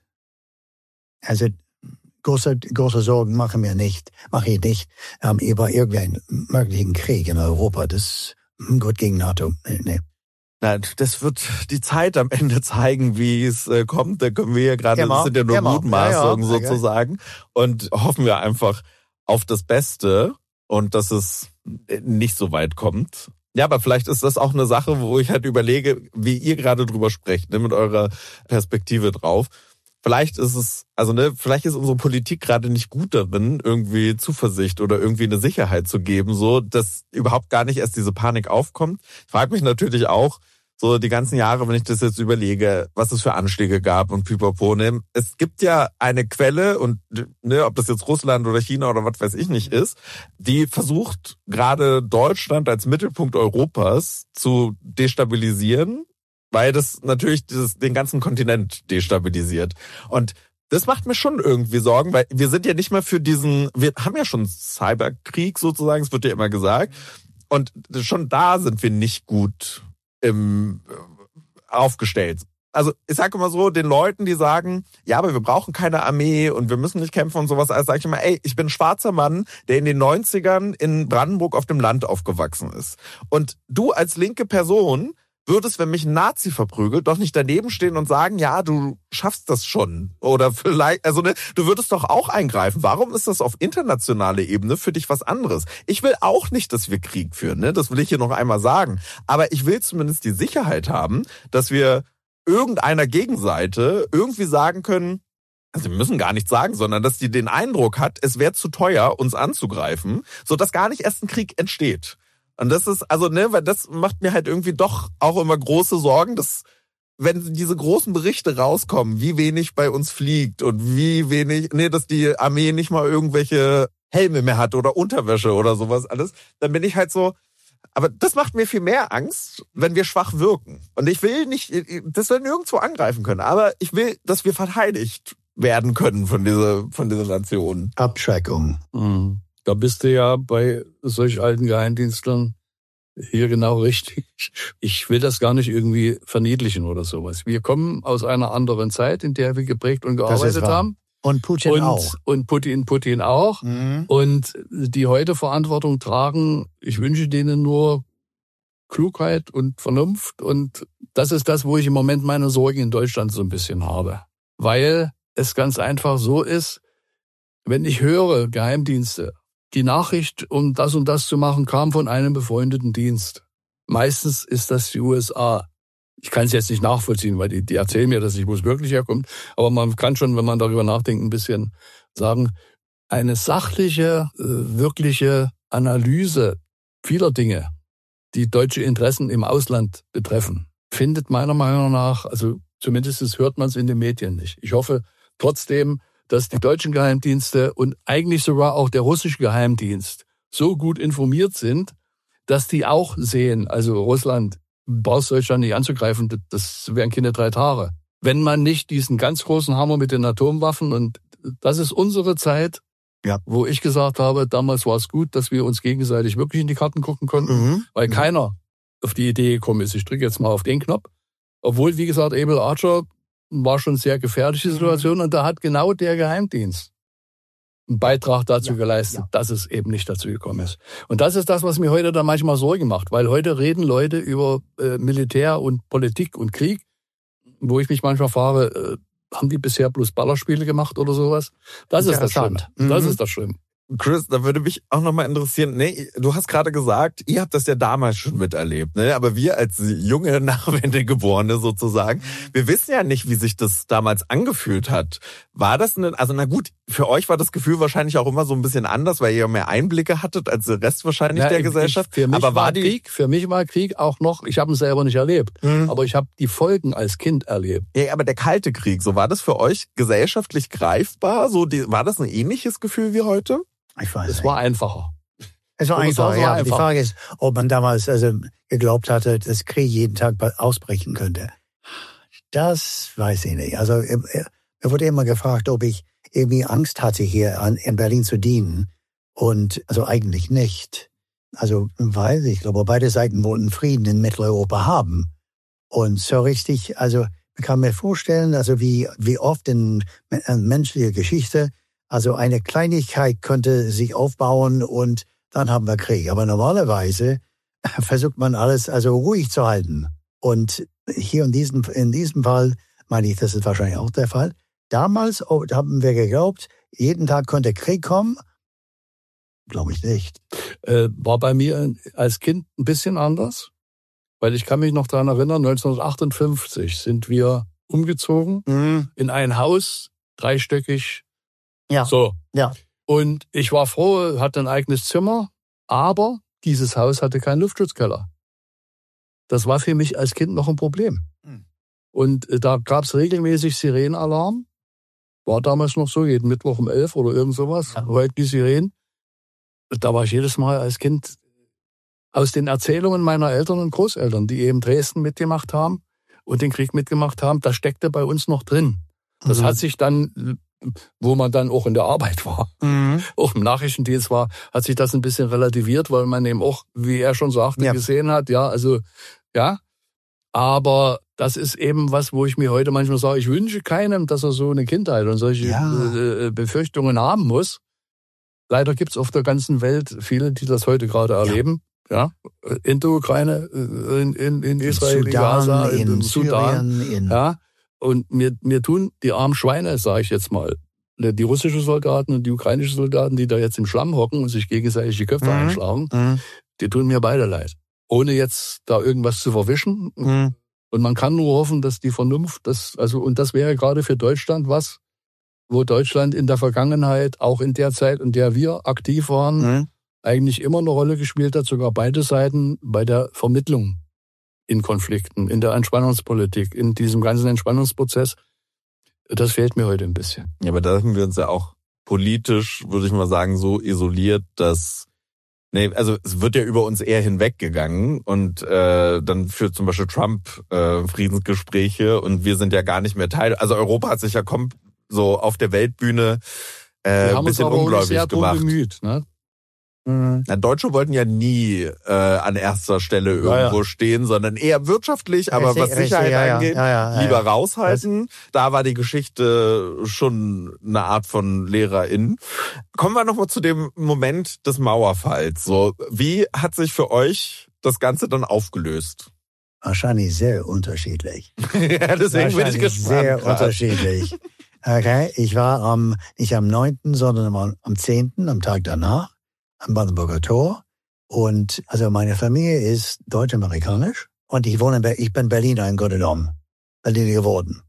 Also große, große Sorgen machen wir nicht, mache ich nicht ähm, über irgendeinen möglichen Krieg in Europa. Das gut gegen NATO. Nee. Na, das wird die Zeit am Ende zeigen, wie es äh, kommt. Da können wir ja gerade, das sind ja nur Mutmaßungen ja, ja. sozusagen. Und hoffen wir einfach auf das Beste und dass es nicht so weit kommt. Ja, aber vielleicht ist das auch eine Sache, wo ich halt überlege, wie ihr gerade drüber sprecht, ne, mit eurer Perspektive drauf. Vielleicht ist es, also ne, vielleicht ist unsere Politik gerade nicht gut darin, irgendwie Zuversicht oder irgendwie eine Sicherheit zu geben, so dass überhaupt gar nicht erst diese Panik aufkommt. Ich frage mich natürlich auch, so die ganzen Jahre, wenn ich das jetzt überlege, was es für Anschläge gab und pipapo. Ne? Es gibt ja eine Quelle, und ne, ob das jetzt Russland oder China oder was weiß ich nicht ist, die versucht gerade Deutschland als Mittelpunkt Europas zu destabilisieren, weil das natürlich dieses, den ganzen Kontinent destabilisiert. Und das macht mir schon irgendwie Sorgen, weil wir sind ja nicht mehr für diesen, wir haben ja schon Cyberkrieg sozusagen, es wird ja immer gesagt. Und schon da sind wir nicht gut im, aufgestellt. Also ich sage immer so, den Leuten, die sagen, ja, aber wir brauchen keine Armee und wir müssen nicht kämpfen und sowas, also sage ich immer, ey, ich bin ein schwarzer Mann, der in den neunzigern in Brandenburg auf dem Land aufgewachsen ist. Und du als linke Person würdest, wenn mich ein Nazi verprügelt, doch nicht daneben stehen und sagen, ja, du schaffst das schon. Oder vielleicht, also ne, du würdest doch auch eingreifen. Warum ist das auf internationaler Ebene für dich was anderes? Ich will auch nicht, dass wir Krieg führen, ne? Das will ich hier noch einmal sagen. Aber ich will zumindest die Sicherheit haben, dass wir irgendeiner Gegenseite irgendwie sagen können, also wir müssen gar nichts sagen, sondern dass die den Eindruck hat, es wäre zu teuer, uns anzugreifen, sodass gar nicht erst ein Krieg entsteht. Und das ist, also, ne, weil das macht mir halt irgendwie doch auch immer große Sorgen, dass, wenn diese großen Berichte rauskommen, wie wenig bei uns fliegt und wie wenig, ne, dass die Armee nicht mal irgendwelche Helme mehr hat oder Unterwäsche oder sowas alles, dann bin ich halt so, aber das macht mir viel mehr Angst, wenn wir schwach wirken. Und ich will nicht, dass wir nirgendwo angreifen können, aber ich will, dass wir verteidigt werden können von dieser, von dieser Nation. Abschreckung. Mhm. Da bist du ja bei solch alten Geheimdienstlern hier genau richtig. Ich will das gar nicht irgendwie verniedlichen oder sowas. Wir kommen aus einer anderen Zeit, in der wir geprägt und gearbeitet haben. Und Putin und, auch. Und Putin, Putin auch. Mhm. Und die heute Verantwortung tragen, ich wünsche denen nur Klugheit und Vernunft. Und das ist das, wo ich im Moment meine Sorge in Deutschland so ein bisschen habe. Weil es ganz einfach so ist, wenn ich höre, Geheimdienste, die Nachricht, um das und das zu machen, kam von einem befreundeten Dienst. Meistens ist das die U S A. Ich kann es jetzt nicht nachvollziehen, weil die, die erzählen mir das nicht, wo es wirklich herkommt. Aber man kann schon, wenn man darüber nachdenkt, ein bisschen sagen, eine sachliche, wirkliche Analyse vieler Dinge, die deutsche Interessen im Ausland betreffen, findet meiner Meinung nach, also zumindest hört man es in den Medien nicht. Ich hoffe trotzdem, dass die deutschen Geheimdienste und eigentlich sogar auch der russische Geheimdienst so gut informiert sind, dass die auch sehen, also Russland braucht Deutschland nicht anzugreifen, das wären keine drei Tage. Wenn man nicht diesen ganz großen Hammer mit den Atomwaffen, und das ist unsere Zeit, ja, wo ich gesagt habe, damals war es gut, dass wir uns gegenseitig wirklich in die Karten gucken konnten, mhm. weil mhm. keiner auf die Idee gekommen ist, ich drücke jetzt mal auf den Knopf. Obwohl, wie gesagt, Able Archer war schon eine sehr gefährliche Situation und da hat genau der Geheimdienst einen Beitrag dazu ja, geleistet, ja. dass es eben nicht dazu gekommen ist. Und das ist das, was mir heute dann manchmal Sorge macht, weil heute reden Leute über äh, Militär und Politik und Krieg, wo ich mich manchmal frage, äh, haben die bisher bloß Ballerspiele gemacht oder sowas? Das ist das Schlimme. Mhm. Das ist das Schlimme. Chris, da würde mich auch nochmal interessieren, nee, du hast gerade gesagt, ihr habt das ja damals schon miterlebt, ne? Aber wir als junge Nachwendegeborene sozusagen, wir wissen ja nicht, wie sich das damals angefühlt hat. War das eine, also na gut, für euch war das Gefühl wahrscheinlich auch immer so ein bisschen anders, weil ihr mehr Einblicke hattet als der Rest wahrscheinlich ja, der ich, Gesellschaft. Für mich aber war war die Krieg, für mich war Krieg auch noch, ich habe ihn selber nicht erlebt, mhm. aber ich habe die Folgen als Kind erlebt. Ja, aber der Kalte Krieg, so war das für euch gesellschaftlich greifbar? So die, war das ein ähnliches Gefühl wie heute? Ich weiß es nicht. war einfacher. Es war einfacher, ja. Einfach. Die Frage ist, ob man damals also geglaubt hatte, dass Krieg jeden Tag ausbrechen könnte. Das weiß ich nicht. Also mir wurde immer gefragt, ob ich irgendwie Angst hatte, hier in Berlin zu dienen. Und also eigentlich nicht. Also weil ich glaube, beide Seiten wollten Frieden in Mitteleuropa haben. Und so richtig, also man kann mir vorstellen, also wie, wie oft in, in menschlicher Geschichte, also eine Kleinigkeit könnte sich aufbauen und dann haben wir Krieg. Aber normalerweise versucht man alles also ruhig zu halten. Und hier in diesem, in diesem Fall, meine ich, das ist wahrscheinlich auch der Fall. Damals haben wir geglaubt, jeden Tag könnte Krieg kommen. Glaube ich nicht. Äh, war bei mir als Kind ein bisschen anders. Weil ich kann mich noch daran erinnern, neunzehnhundertachtundfünfzig sind wir umgezogen Mhm. in ein Haus, dreistöckig. Ja. So. Ja. Und ich war froh, hatte ein eigenes Zimmer, aber dieses Haus hatte keinen Luftschutzkeller. Das war für mich als Kind noch ein Problem. Mhm. Und äh, da gab es regelmäßig Sirenenalarm. War damals noch so, jeden Mittwoch um elf oder irgend sowas. Ja. Heute die Sirenen. Da war ich jedes Mal als Kind aus den Erzählungen meiner Eltern und Großeltern, die eben Dresden mitgemacht haben und den Krieg mitgemacht haben, das steckte bei uns noch drin. Das Mhm. hat sich dann, wo man dann auch in der Arbeit war, Mhm. auch im Nachrichtendienst war, hat sich das ein bisschen relativiert, weil man eben auch, wie er schon sagte, Ja. gesehen hat, ja, also, ja. Aber das ist eben was, wo ich mir heute manchmal sage, ich wünsche keinem, dass er so eine Kindheit und solche Ja. äh, Befürchtungen haben muss. Leider gibt es auf der ganzen Welt viele, die das heute gerade erleben. Ja, in der Ukraine, in, in, in Israel, in Sudan, Gaza, in, in in Sudan. Syrien, in Ja, und mir, mir tun die armen Schweine, sage ich jetzt mal, die russischen Soldaten und die ukrainischen Soldaten, die da jetzt im Schlamm hocken und sich gegenseitig die Köpfe Mhm. einschlagen, Mhm. die tun mir beide leid. Ohne jetzt da irgendwas zu verwischen. Mhm. Und man kann nur hoffen, dass die Vernunft, das, also, und das wäre gerade für Deutschland was, wo Deutschland in der Vergangenheit, auch in der Zeit, in der wir aktiv waren, Mhm. eigentlich immer eine Rolle gespielt hat, sogar beide Seiten bei der Vermittlung in Konflikten, in der Entspannungspolitik, in diesem ganzen Entspannungsprozess. Das fehlt mir heute ein bisschen. Ja, aber da haben wir uns ja auch politisch, würde ich mal sagen, so isoliert, dass nee, also es wird ja über uns eher hinweggegangen und äh, dann führt zum Beispiel Trump äh, Friedensgespräche und wir sind ja gar nicht mehr Teil. Also Europa hat sich ja kommt so auf der Weltbühne äh, Wir ein haben uns bisschen aber auch nicht ungläubig sehr drum gemacht. bemüht. Ne? Mhm. Na, Deutsche wollten ja nie äh, an erster Stelle Ja, irgendwo ja. stehen, sondern eher wirtschaftlich, aber Richtig, was Sicherheit richtig, ja, ja, angeht, ja, ja, ja, lieber ja. raushalten. Da war die Geschichte schon eine Art von Lehrerin. Kommen wir nochmal zu dem Moment des Mauerfalls. So, wie hat sich für euch das Ganze dann aufgelöst? Wahrscheinlich sehr unterschiedlich. Ja, deswegen bin ich Wahrscheinlich gespannt. Sehr grad. unterschiedlich. Okay, ich war am, nicht am neunten, sondern am, am zehnten, am Tag danach, am Brandenburger Tor. Und also meine Familie ist deutsch-amerikanisch und ich wohne in Ber- ich bin Berliner im Grunde genommen. Berliner geworden.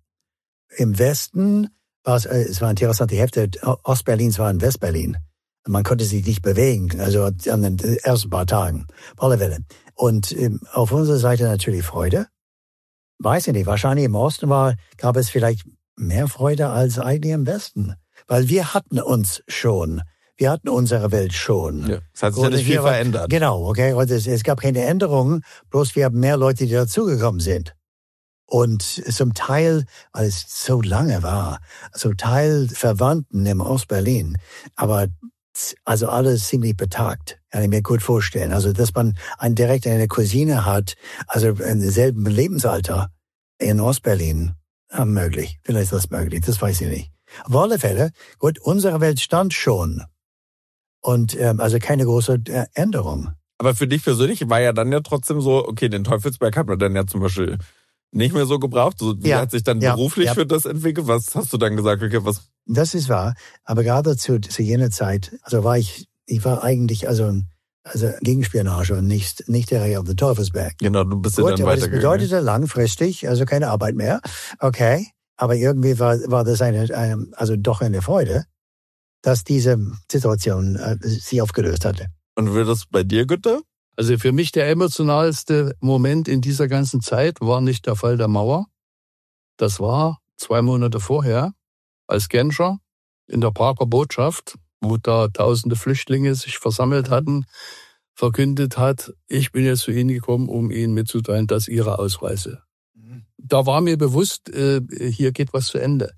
Im Westen war es, äh, es war interessant, die Hälfte Ostberlins war in Westberlin. Man konnte sich nicht bewegen, also an den ersten paar Tagen. Auf alle Fälle. Und ähm, auf unserer Seite natürlich Freude. Weiß ich nicht, wahrscheinlich im Osten war, gab es vielleicht mehr Freude als eigentlich im Westen. Weil wir hatten uns schon. Wir hatten unsere Welt schon. Ja, es hat sich ja Und nicht viel wir war- verändert. Genau, okay. Und es, es gab keine Änderungen, bloß wir haben mehr Leute, die dazugekommen sind. Und zum Teil, weil es so lange war, zum Teil Verwandten im Ostberlin, aber also alles ziemlich betagt, kann ich mir gut vorstellen. Also, dass man einen direkt eine Cousine hat, also im selben Lebensalter in Ostberlin, ja, möglich. Vielleicht ist das möglich, das weiß ich nicht. Auf alle Fälle, gut, unsere Welt stand schon. Und ähm, also keine große äh, Änderung. Aber für dich persönlich war ja dann ja trotzdem so, okay, den Teufelsberg hat man dann ja zum Beispiel nicht mehr so gebraucht. So, wie Ja, hat sich dann ja, beruflich ja. für das entwickelt? Was hast du dann gesagt? Okay, was? Das ist wahr. Aber gerade zu, zu jener Zeit, also war ich, ich war eigentlich also, also Gegenspionage und nicht, nicht der Herr auf den Teufelsberg. Genau, du bist ja Gut, dann aber das weitergegangen. bedeutete langfristig, also keine Arbeit mehr. Okay. Aber irgendwie war, war das eine, eine, also doch eine Freude, dass diese Situation äh, sich aufgelöst hatte. Und wird das bei dir, Günther? Also für mich der emotionalste Moment in dieser ganzen Zeit war nicht der Fall der Mauer. Das war zwei Monate vorher, als Genscher in der Prager Botschaft, wo da tausende Flüchtlinge sich versammelt hatten, verkündet hat, ich bin jetzt zu Ihnen gekommen, um Ihnen mitzuteilen, dass Ihre Ausreise. Da war mir bewusst, äh, hier geht was zu Ende.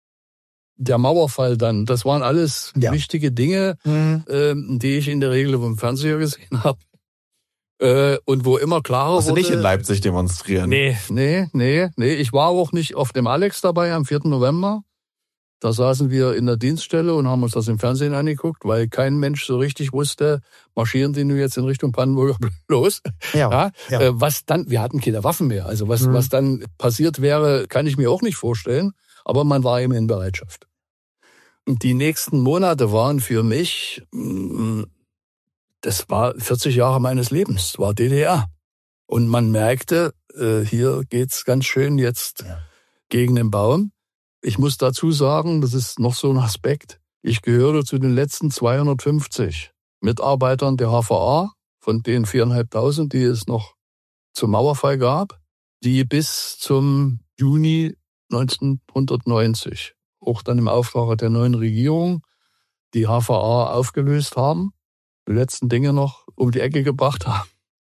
Der Mauerfall dann, das waren alles Ja. wichtige Dinge, Mhm. ähm, die ich in der Regel vom Fernseher gesehen habe. Äh, und wo immer klarer Hast du wurde... nicht in Leipzig demonstrieren? Nee, nee, nee, nee. Ich war auch nicht auf dem Alex dabei am vierten November. Da saßen wir in der Dienststelle und haben uns das im Fernsehen angeguckt, weil kein Mensch so richtig wusste, marschieren die nun jetzt in Richtung Brandenburger los. Ja, ja, ja. Äh, was dann, wir hatten keine Waffen mehr. Also was, Mhm. was dann passiert wäre, kann ich mir auch nicht vorstellen. Aber man war eben in Bereitschaft. Und die nächsten Monate waren für mich, das war vierzig Jahre meines Lebens, das war D D R. Und man merkte, hier geht's ganz schön jetzt ja. gegen den Baum. Ich muss dazu sagen, das ist noch so ein Aspekt, ich gehörte zu den letzten zweihundertfünfzig Mitarbeitern der H V A, von den viertausendfünfhundert, die es noch zum Mauerfall gab, die bis zum Juni neunzehnhundertneunzig, auch dann im Auftrag der neuen Regierung, die H V A aufgelöst haben, die letzten Dinge noch um die Ecke gebracht haben.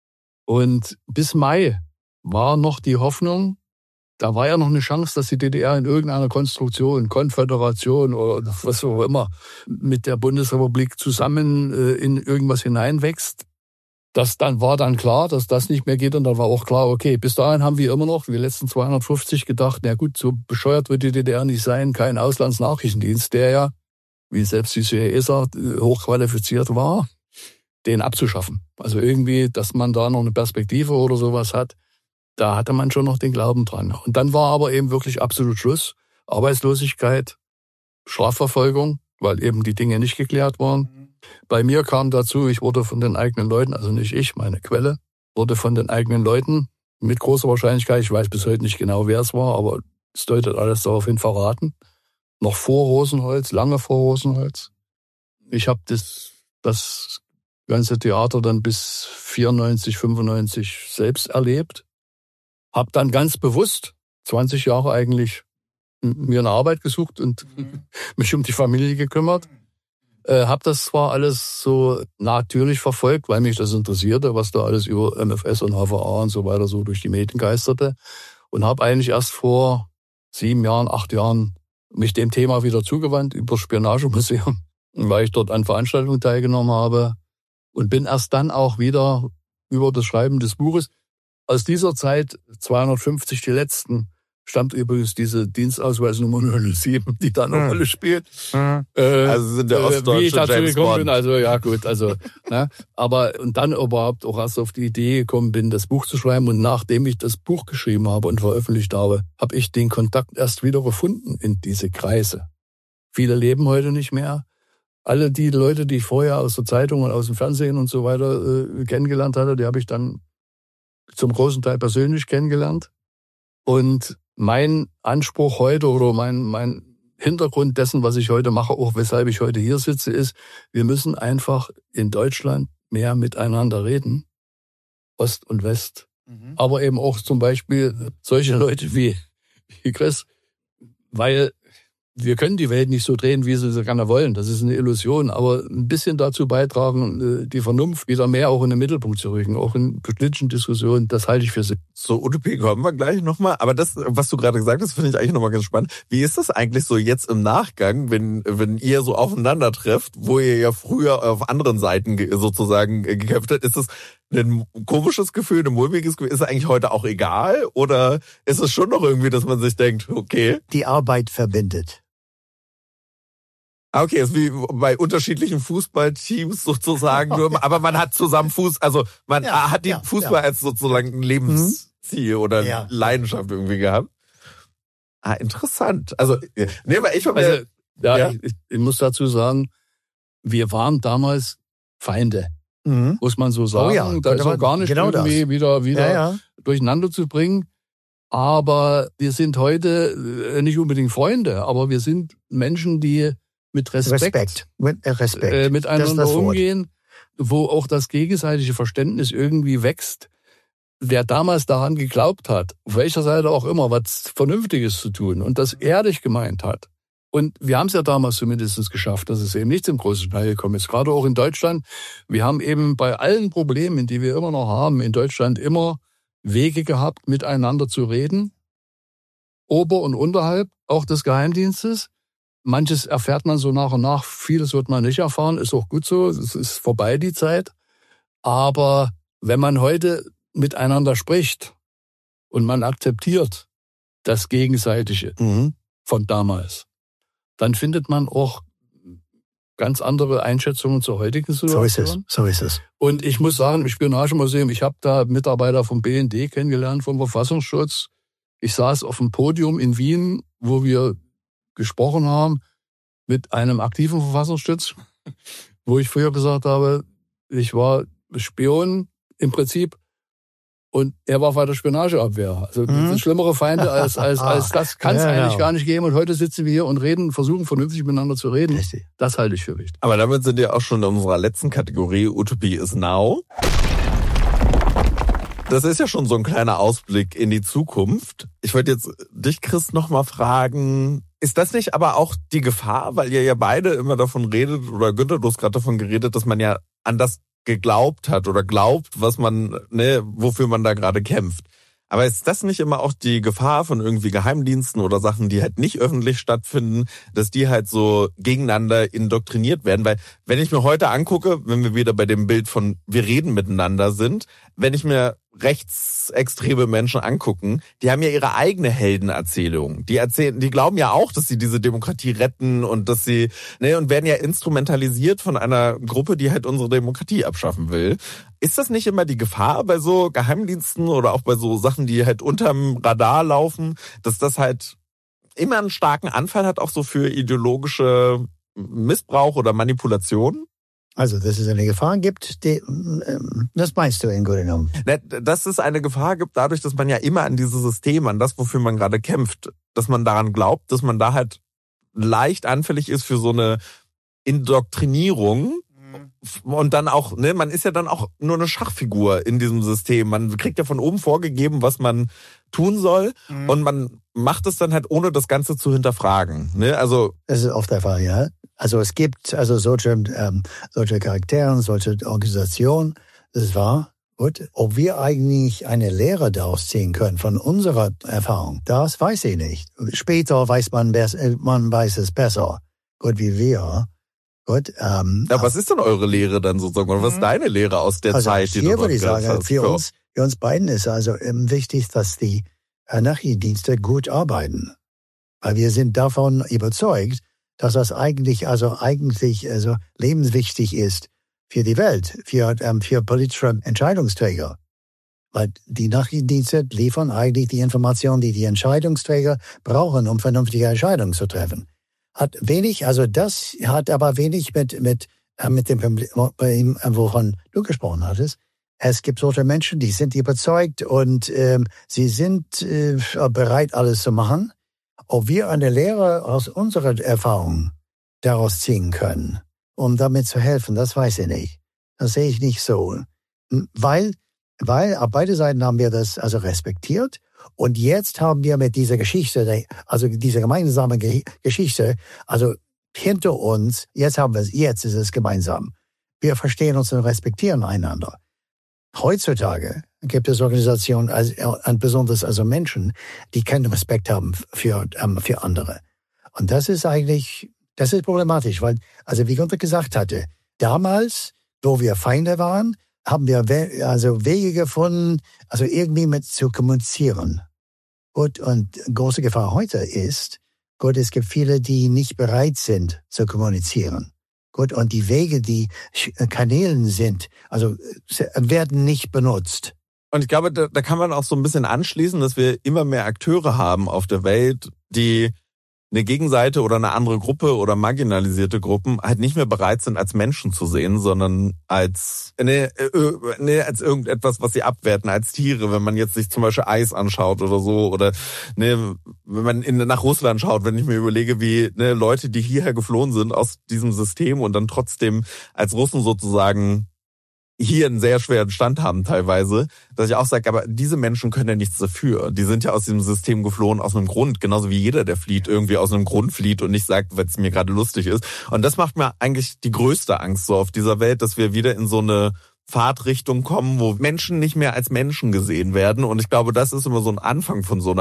Und bis Mai war noch die Hoffnung, da war ja noch eine Chance, dass die D D R in irgendeiner Konstruktion, Konföderation oder was auch immer mit der Bundesrepublik zusammen in irgendwas hineinwächst. Das dann war dann klar, dass das nicht mehr geht und dann war auch klar, okay, bis dahin haben wir immer noch, wir letzten zweihundertfünfzig gedacht, na gut, so bescheuert wird die D D R nicht sein, kein Auslandsnachrichtendienst, der ja, wie selbst die C I A sagt, hochqualifiziert war, den abzuschaffen. Also irgendwie, dass man da noch eine Perspektive oder sowas hat, da hatte man schon noch den Glauben dran. Und dann war aber eben wirklich absolut Schluss. Arbeitslosigkeit, Strafverfolgung, weil eben die Dinge nicht geklärt waren. Bei mir kam dazu, ich wurde von den eigenen Leuten, also nicht ich, meine Quelle, wurde von den eigenen Leuten mit großer Wahrscheinlichkeit, ich weiß bis heute nicht genau, wer es war, aber es deutet alles darauf hin, verraten. Noch vor Rosenholz, lange vor Rosenholz. Ich habe das, das ganze Theater dann bis vierundneunzig, fünfundneunzig selbst erlebt. Hab dann ganz bewusst zwanzig Jahre eigentlich mir eine Arbeit gesucht und mhm. mich um die Familie gekümmert. Äh, hab das zwar alles so natürlich verfolgt, weil mich das interessierte, was da alles über M F S und H V A und so weiter so durch die Medien geisterte. Und habe eigentlich erst vor sieben Jahren, acht Jahren mich dem Thema wieder zugewandt, über das Spionagemuseum, weil ich dort an Veranstaltungen teilgenommen habe. Und bin erst dann auch wieder über das Schreiben des Buches. Aus dieser Zeit, zweihundertfünfzig, die letzten, stammt übrigens diese Dienstausweisnummer null sieben, die da eine hm. Rolle spielt. Hm. Äh, also sind der ostdeutsche wie ich dazu James gekommen Bond. bin, also ja gut, also ne, aber und dann überhaupt auch erst auf die Idee gekommen bin, das Buch zu schreiben. Und nachdem ich das Buch geschrieben habe und veröffentlicht habe, habe ich den Kontakt erst wieder gefunden in diese Kreise. Viele leben heute nicht mehr. Alle die Leute, die ich vorher aus der Zeitung und aus dem Fernsehen und so weiter äh, kennengelernt hatte, die habe ich dann zum großen Teil persönlich kennengelernt. Und mein Anspruch heute oder mein, mein Hintergrund dessen, was ich heute mache, auch weshalb ich heute hier sitze, ist, wir müssen einfach in Deutschland mehr miteinander reden. Ost und West. Mhm. Aber eben auch zum Beispiel solche Leute wie, wie Chris, weil wir können die Welt nicht so drehen, wie sie sie gerne wollen. Das ist eine Illusion. Aber ein bisschen dazu beitragen, die Vernunft wieder mehr auch in den Mittelpunkt zu rücken, auch in politischen Diskussionen, das halte ich für sinnvoll. So, Utopie kommen wir gleich nochmal. Aber das, was du gerade gesagt hast, finde ich eigentlich nochmal ganz spannend. Wie ist das eigentlich so jetzt im Nachgang, wenn, wenn ihr so aufeinander trefft, wo ihr ja früher auf anderen Seiten sozusagen gekämpft habt? Ist das ein komisches Gefühl, ein mulmiges Gefühl? Ist es eigentlich heute auch egal? Oder ist es schon noch irgendwie, dass man sich denkt, okay. Die Arbeit verbindet. Okay, ist wie bei unterschiedlichen Fußballteams sozusagen, nur, aber man hat zusammen Fuß, also man ja, hat den ja, Fußball ja. als sozusagen ein Lebensziel mhm. oder ja. Leidenschaft irgendwie gehabt. Ah, interessant. Also, nee, aber ich war also, ja, ja. Ich, ich muss dazu sagen, wir waren damals Feinde, mhm. muss man so sagen. Oh ja, da ist auch gar nicht genau irgendwie das. wieder, wieder ja, ja. durcheinander zu bringen. Aber wir sind heute nicht unbedingt Freunde, aber wir sind Menschen, die mit Respekt, Respekt. Mit, Respekt. Äh, miteinander umgehen, wo auch das gegenseitige Verständnis irgendwie wächst. Wer damals daran geglaubt hat, auf welcher Seite auch immer, was Vernünftiges zu tun und das ehrlich gemeint hat. Und wir haben es ja damals zumindest geschafft, dass es eben nicht zum großen Teil gekommen ist. Gerade auch in Deutschland. Wir haben eben bei allen Problemen, die wir immer noch haben, in Deutschland immer Wege gehabt, miteinander zu reden. Ober- und unterhalb auch des Geheimdienstes. Manches erfährt man so nach und nach, vieles wird man nicht erfahren, ist auch gut so, es ist vorbei die Zeit. Aber wenn man heute miteinander spricht und man akzeptiert das Gegenseitige Mhm. von damals, dann findet man auch ganz andere Einschätzungen zur heutigen So ist es, Situation. so ist es. Und ich muss sagen, im Spionagemuseum, ich habe da Mitarbeiter vom B N D kennengelernt, vom Verfassungsschutz. Ich saß auf dem Podium in Wien, wo wir gesprochen haben mit einem aktiven Verfassungsschutz, wo ich früher gesagt habe, ich war Spion im Prinzip und er war bei der Spionageabwehr. Also Mhm. das sind schlimmere Feinde als, als, als das kann es Ja, eigentlich genau. gar nicht geben. Und heute sitzen wir hier und reden, versuchen vernünftig miteinander zu reden. Richtig. Das halte ich für wichtig. Aber damit sind wir auch schon in unserer letzten Kategorie, Utopie is now. Das ist ja schon so ein kleiner Ausblick in die Zukunft. Ich wollte jetzt dich, Chris, nochmal fragen, ist das nicht aber auch die Gefahr, weil ihr ja beide immer davon redet, oder Günther, du hast gerade davon geredet, dass man ja an das geglaubt hat oder glaubt, was man, ne, wofür man da gerade kämpft. Aber ist das nicht immer auch die Gefahr von irgendwie Geheimdiensten oder Sachen, die halt nicht öffentlich stattfinden, dass die halt so gegeneinander indoktriniert werden? Weil wenn ich mir heute angucke, wenn wir wieder bei dem Bild von wir reden miteinander sind, wenn ich mir rechtsextreme Menschen angucken, die haben ja ihre eigene Heldenerzählung. Die erzählen, die glauben ja auch, dass sie diese Demokratie retten und dass sie, ne, und werden ja instrumentalisiert von einer Gruppe, die halt unsere Demokratie abschaffen will. Ist das nicht immer die Gefahr bei so Geheimdiensten oder auch bei so Sachen, die halt unterm Radar laufen, dass das halt immer einen starken Anfall hat, auch so für ideologische Missbrauch oder Manipulation? Also, dass es eine Gefahr gibt, die, ähm, das meinst du im Grunde genommen. Ne, dass es eine Gefahr gibt, dadurch, dass man ja immer an dieses System, an das, wofür man gerade kämpft, dass man daran glaubt, dass man da halt leicht anfällig ist für so eine Indoktrinierung. Und dann auch, ne, man ist ja dann auch nur eine Schachfigur in diesem System. Man kriegt ja von oben vorgegeben, was man tun soll. Mhm. Und man macht es dann halt, ohne das Ganze zu hinterfragen. Ne? Also das ist oft der Fall, ja. Also es gibt also solche, ähm, solche Charaktere, solche Organisationen, das ist wahr. Gut. Ob wir eigentlich eine Lehre daraus ziehen können von unserer Erfahrung, das weiß ich nicht. Später weiß man, man weiß es besser. Gut, wie wir. Gut, ähm, ja, was ist denn eure Lehre dann sozusagen? Oder was ist deine Lehre aus der also Zeit, die hier du würde ich sagen, hast? für uns, für uns beiden ist also ähm, wichtig, dass die Nachrichtendienste gut arbeiten. Weil wir sind davon überzeugt, dass das eigentlich, also eigentlich, also lebenswichtig ist für die Welt, für, ähm, für politische Entscheidungsträger. Weil die Nachrichtendienste liefern eigentlich die Informationen, die die Entscheidungsträger brauchen, um vernünftige Entscheidungen zu treffen. Hat wenig, also das hat aber wenig mit, mit, äh, mit dem Problem, wovon du gesprochen hattest. Es gibt solche Menschen, die sind überzeugt und ähm, sie sind äh, bereit, alles zu machen. Ob wir eine Lehre aus unserer Erfahrung daraus ziehen können, um damit zu helfen, das weiß ich nicht. Das sehe ich nicht so. Weil, weil auf beide Seiten haben wir das also respektiert. Und jetzt haben wir mit dieser Geschichte, also dieser gemeinsamen Geschichte, also hinter uns, jetzt haben wir es, jetzt ist es gemeinsam. Wir verstehen uns und respektieren einander. Heutzutage gibt es Organisationen, also, besonders also Menschen, die keinen Respekt haben für, ähm, für andere. Und das ist eigentlich, das ist problematisch, weil, also wie Günther gesagt hatte, damals, wo wir Feinde waren, haben wir we- also Wege gefunden, also irgendwie mit zu kommunizieren. Gut, und große Gefahr heute ist, gut, es gibt viele, die nicht bereit sind zu kommunizieren. Gut, und die Wege, die Kanälen sind, also werden nicht benutzt. Und ich glaube, da, da kann man auch so ein bisschen anschließen, dass wir immer mehr Akteure haben auf der Welt, die eine Gegenseite oder eine andere Gruppe oder marginalisierte Gruppen halt nicht mehr bereit sind, als Menschen zu sehen, sondern als ne, ne, als irgendetwas, was sie abwerten, als Tiere. Wenn man jetzt sich zum Beispiel Eis anschaut oder so, oder ne, wenn man in, nach Russland schaut, wenn ich mir überlege, wie ne, Leute, die hierher geflohen sind aus diesem System und dann trotzdem als Russen sozusagen hier einen sehr schweren Stand haben teilweise, dass ich auch sage, aber diese Menschen können ja nichts dafür. Die sind ja aus diesem System geflohen aus einem Grund, genauso wie jeder, der flieht, irgendwie aus einem Grund flieht und nicht sagt, weil es mir gerade lustig ist. Und das macht mir eigentlich die größte Angst so auf dieser Welt, dass wir wieder in so eine Fahrtrichtung kommen, wo Menschen nicht mehr als Menschen gesehen werden. Und ich glaube, das ist immer so ein Anfang von so einer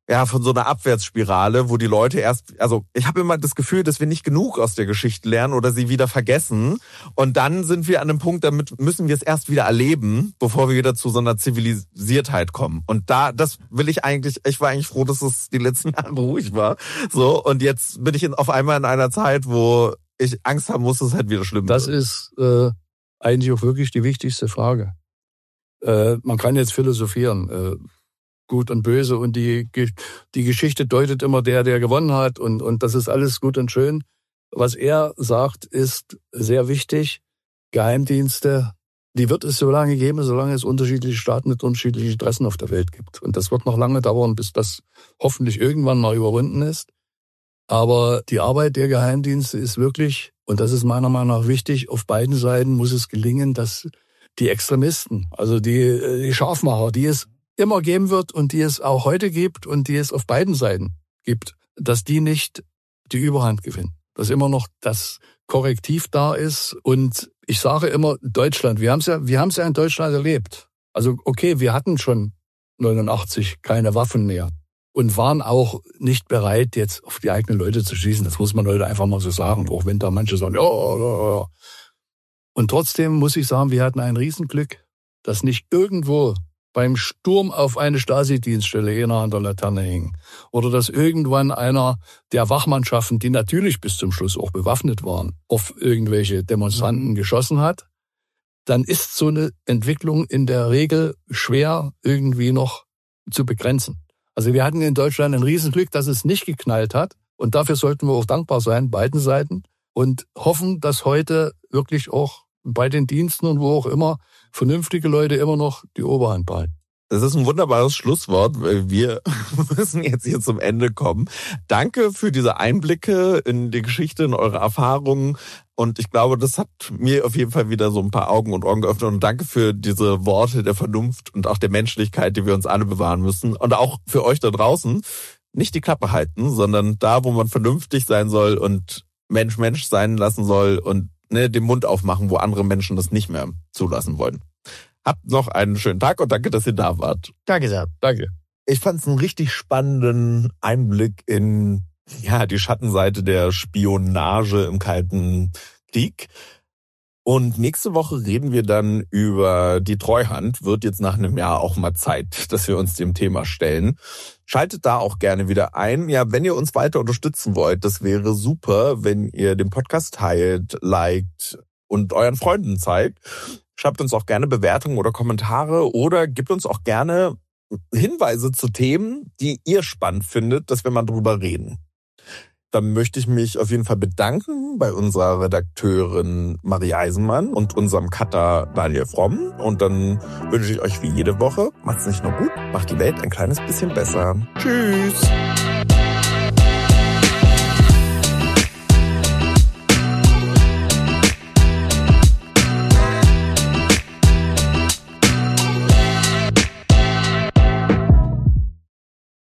ja, von so einer Abwärtsspirale, wo die Leute erst, also ich habe immer das Gefühl, dass wir nicht genug aus der Geschichte lernen oder sie wieder vergessen. Und dann sind wir an einem Punkt, damit müssen wir es erst wieder erleben, bevor wir wieder zu so einer Zivilisiertheit kommen. Und da, das will ich eigentlich, ich war eigentlich froh, dass es die letzten Jahre ruhig war. So, und jetzt bin ich in, auf einmal in einer Zeit, wo ich Angst haben muss, dass es halt wieder schlimm wird. Das ist äh, eigentlich auch wirklich die wichtigste Frage. Äh, man kann jetzt philosophieren, äh, gut und böse, und die die Geschichte deutet immer der, der gewonnen hat, und und das ist alles gut und schön. Was er sagt, ist sehr wichtig. Geheimdienste, die wird es so lange geben, solange es unterschiedliche Staaten mit unterschiedlichen Interessen auf der Welt gibt. Und das wird noch lange dauern, bis das hoffentlich irgendwann mal überwunden ist. Aber die Arbeit der Geheimdienste ist wirklich, und das ist meiner Meinung nach wichtig, auf beiden Seiten muss es gelingen, dass die Extremisten, also die, die Scharfmacher, die es immer geben wird und die es auch heute gibt und die es auf beiden Seiten gibt, dass die nicht die Überhand gewinnen. Dass immer noch das Korrektiv da ist. Und ich sage immer, Deutschland, wir haben es ja, wir haben es ja in Deutschland erlebt. Also okay, wir hatten schon neunundachtzig keine Waffen mehr und waren auch nicht bereit, jetzt auf die eigenen Leute zu schießen. Das muss man heute einfach mal so sagen, auch wenn da manche sagen, ja, ja, ja. Und trotzdem muss ich sagen, wir hatten ein Riesenglück, dass nicht irgendwo beim Sturm auf eine Stasi-Dienststelle einer an der Laterne hing. Oder dass irgendwann einer der Wachmannschaften, die natürlich bis zum Schluss auch bewaffnet waren, auf irgendwelche Demonstranten geschossen hat. Dann ist so eine Entwicklung in der Regel schwer irgendwie noch zu begrenzen. Also wir hatten in Deutschland ein Riesenglück, dass es nicht geknallt hat. Und dafür sollten wir auch dankbar sein, beiden Seiten. Und hoffen, dass heute wirklich auch bei den Diensten und wo auch immer vernünftige Leute immer noch die Oberhand behalten. Das ist ein wunderbares Schlusswort, weil wir müssen jetzt hier zum Ende kommen. Danke für diese Einblicke in die Geschichte, in eure Erfahrungen. Und ich glaube, das hat mir auf jeden Fall wieder so ein paar Augen und Ohren geöffnet. Und danke für diese Worte der Vernunft und auch der Menschlichkeit, die wir uns alle bewahren müssen. Und auch für euch da draußen, nicht die Klappe halten, sondern da, wo man vernünftig sein soll und Mensch Mensch sein lassen soll und ne, den Mund aufmachen, wo andere Menschen das nicht mehr zulassen wollen. Habt noch einen schönen Tag und danke, dass ihr da wart. Danke sehr. Danke. Ich fand es einen richtig spannenden Einblick in ja die Schattenseite der Spionage im Kalten Krieg. Und nächste Woche reden wir dann über die Treuhand. Wird jetzt nach einem Jahr auch mal Zeit, dass wir uns dem Thema stellen. Schaltet da auch gerne wieder ein. Ja, wenn ihr uns weiter unterstützen wollt, das wäre super, wenn ihr den Podcast teilt, liked und euren Freunden zeigt. Schreibt uns auch gerne Bewertungen oder Kommentare oder gebt uns auch gerne Hinweise zu Themen, die ihr spannend findet, dass wir mal drüber reden. Dann möchte ich mich auf jeden Fall bedanken bei unserer Redakteurin Marie Eisenmann und unserem Cutter Daniel Fromm. Und dann wünsche ich euch wie jede Woche, macht's nicht nur gut, macht die Welt ein kleines bisschen besser. Tschüss!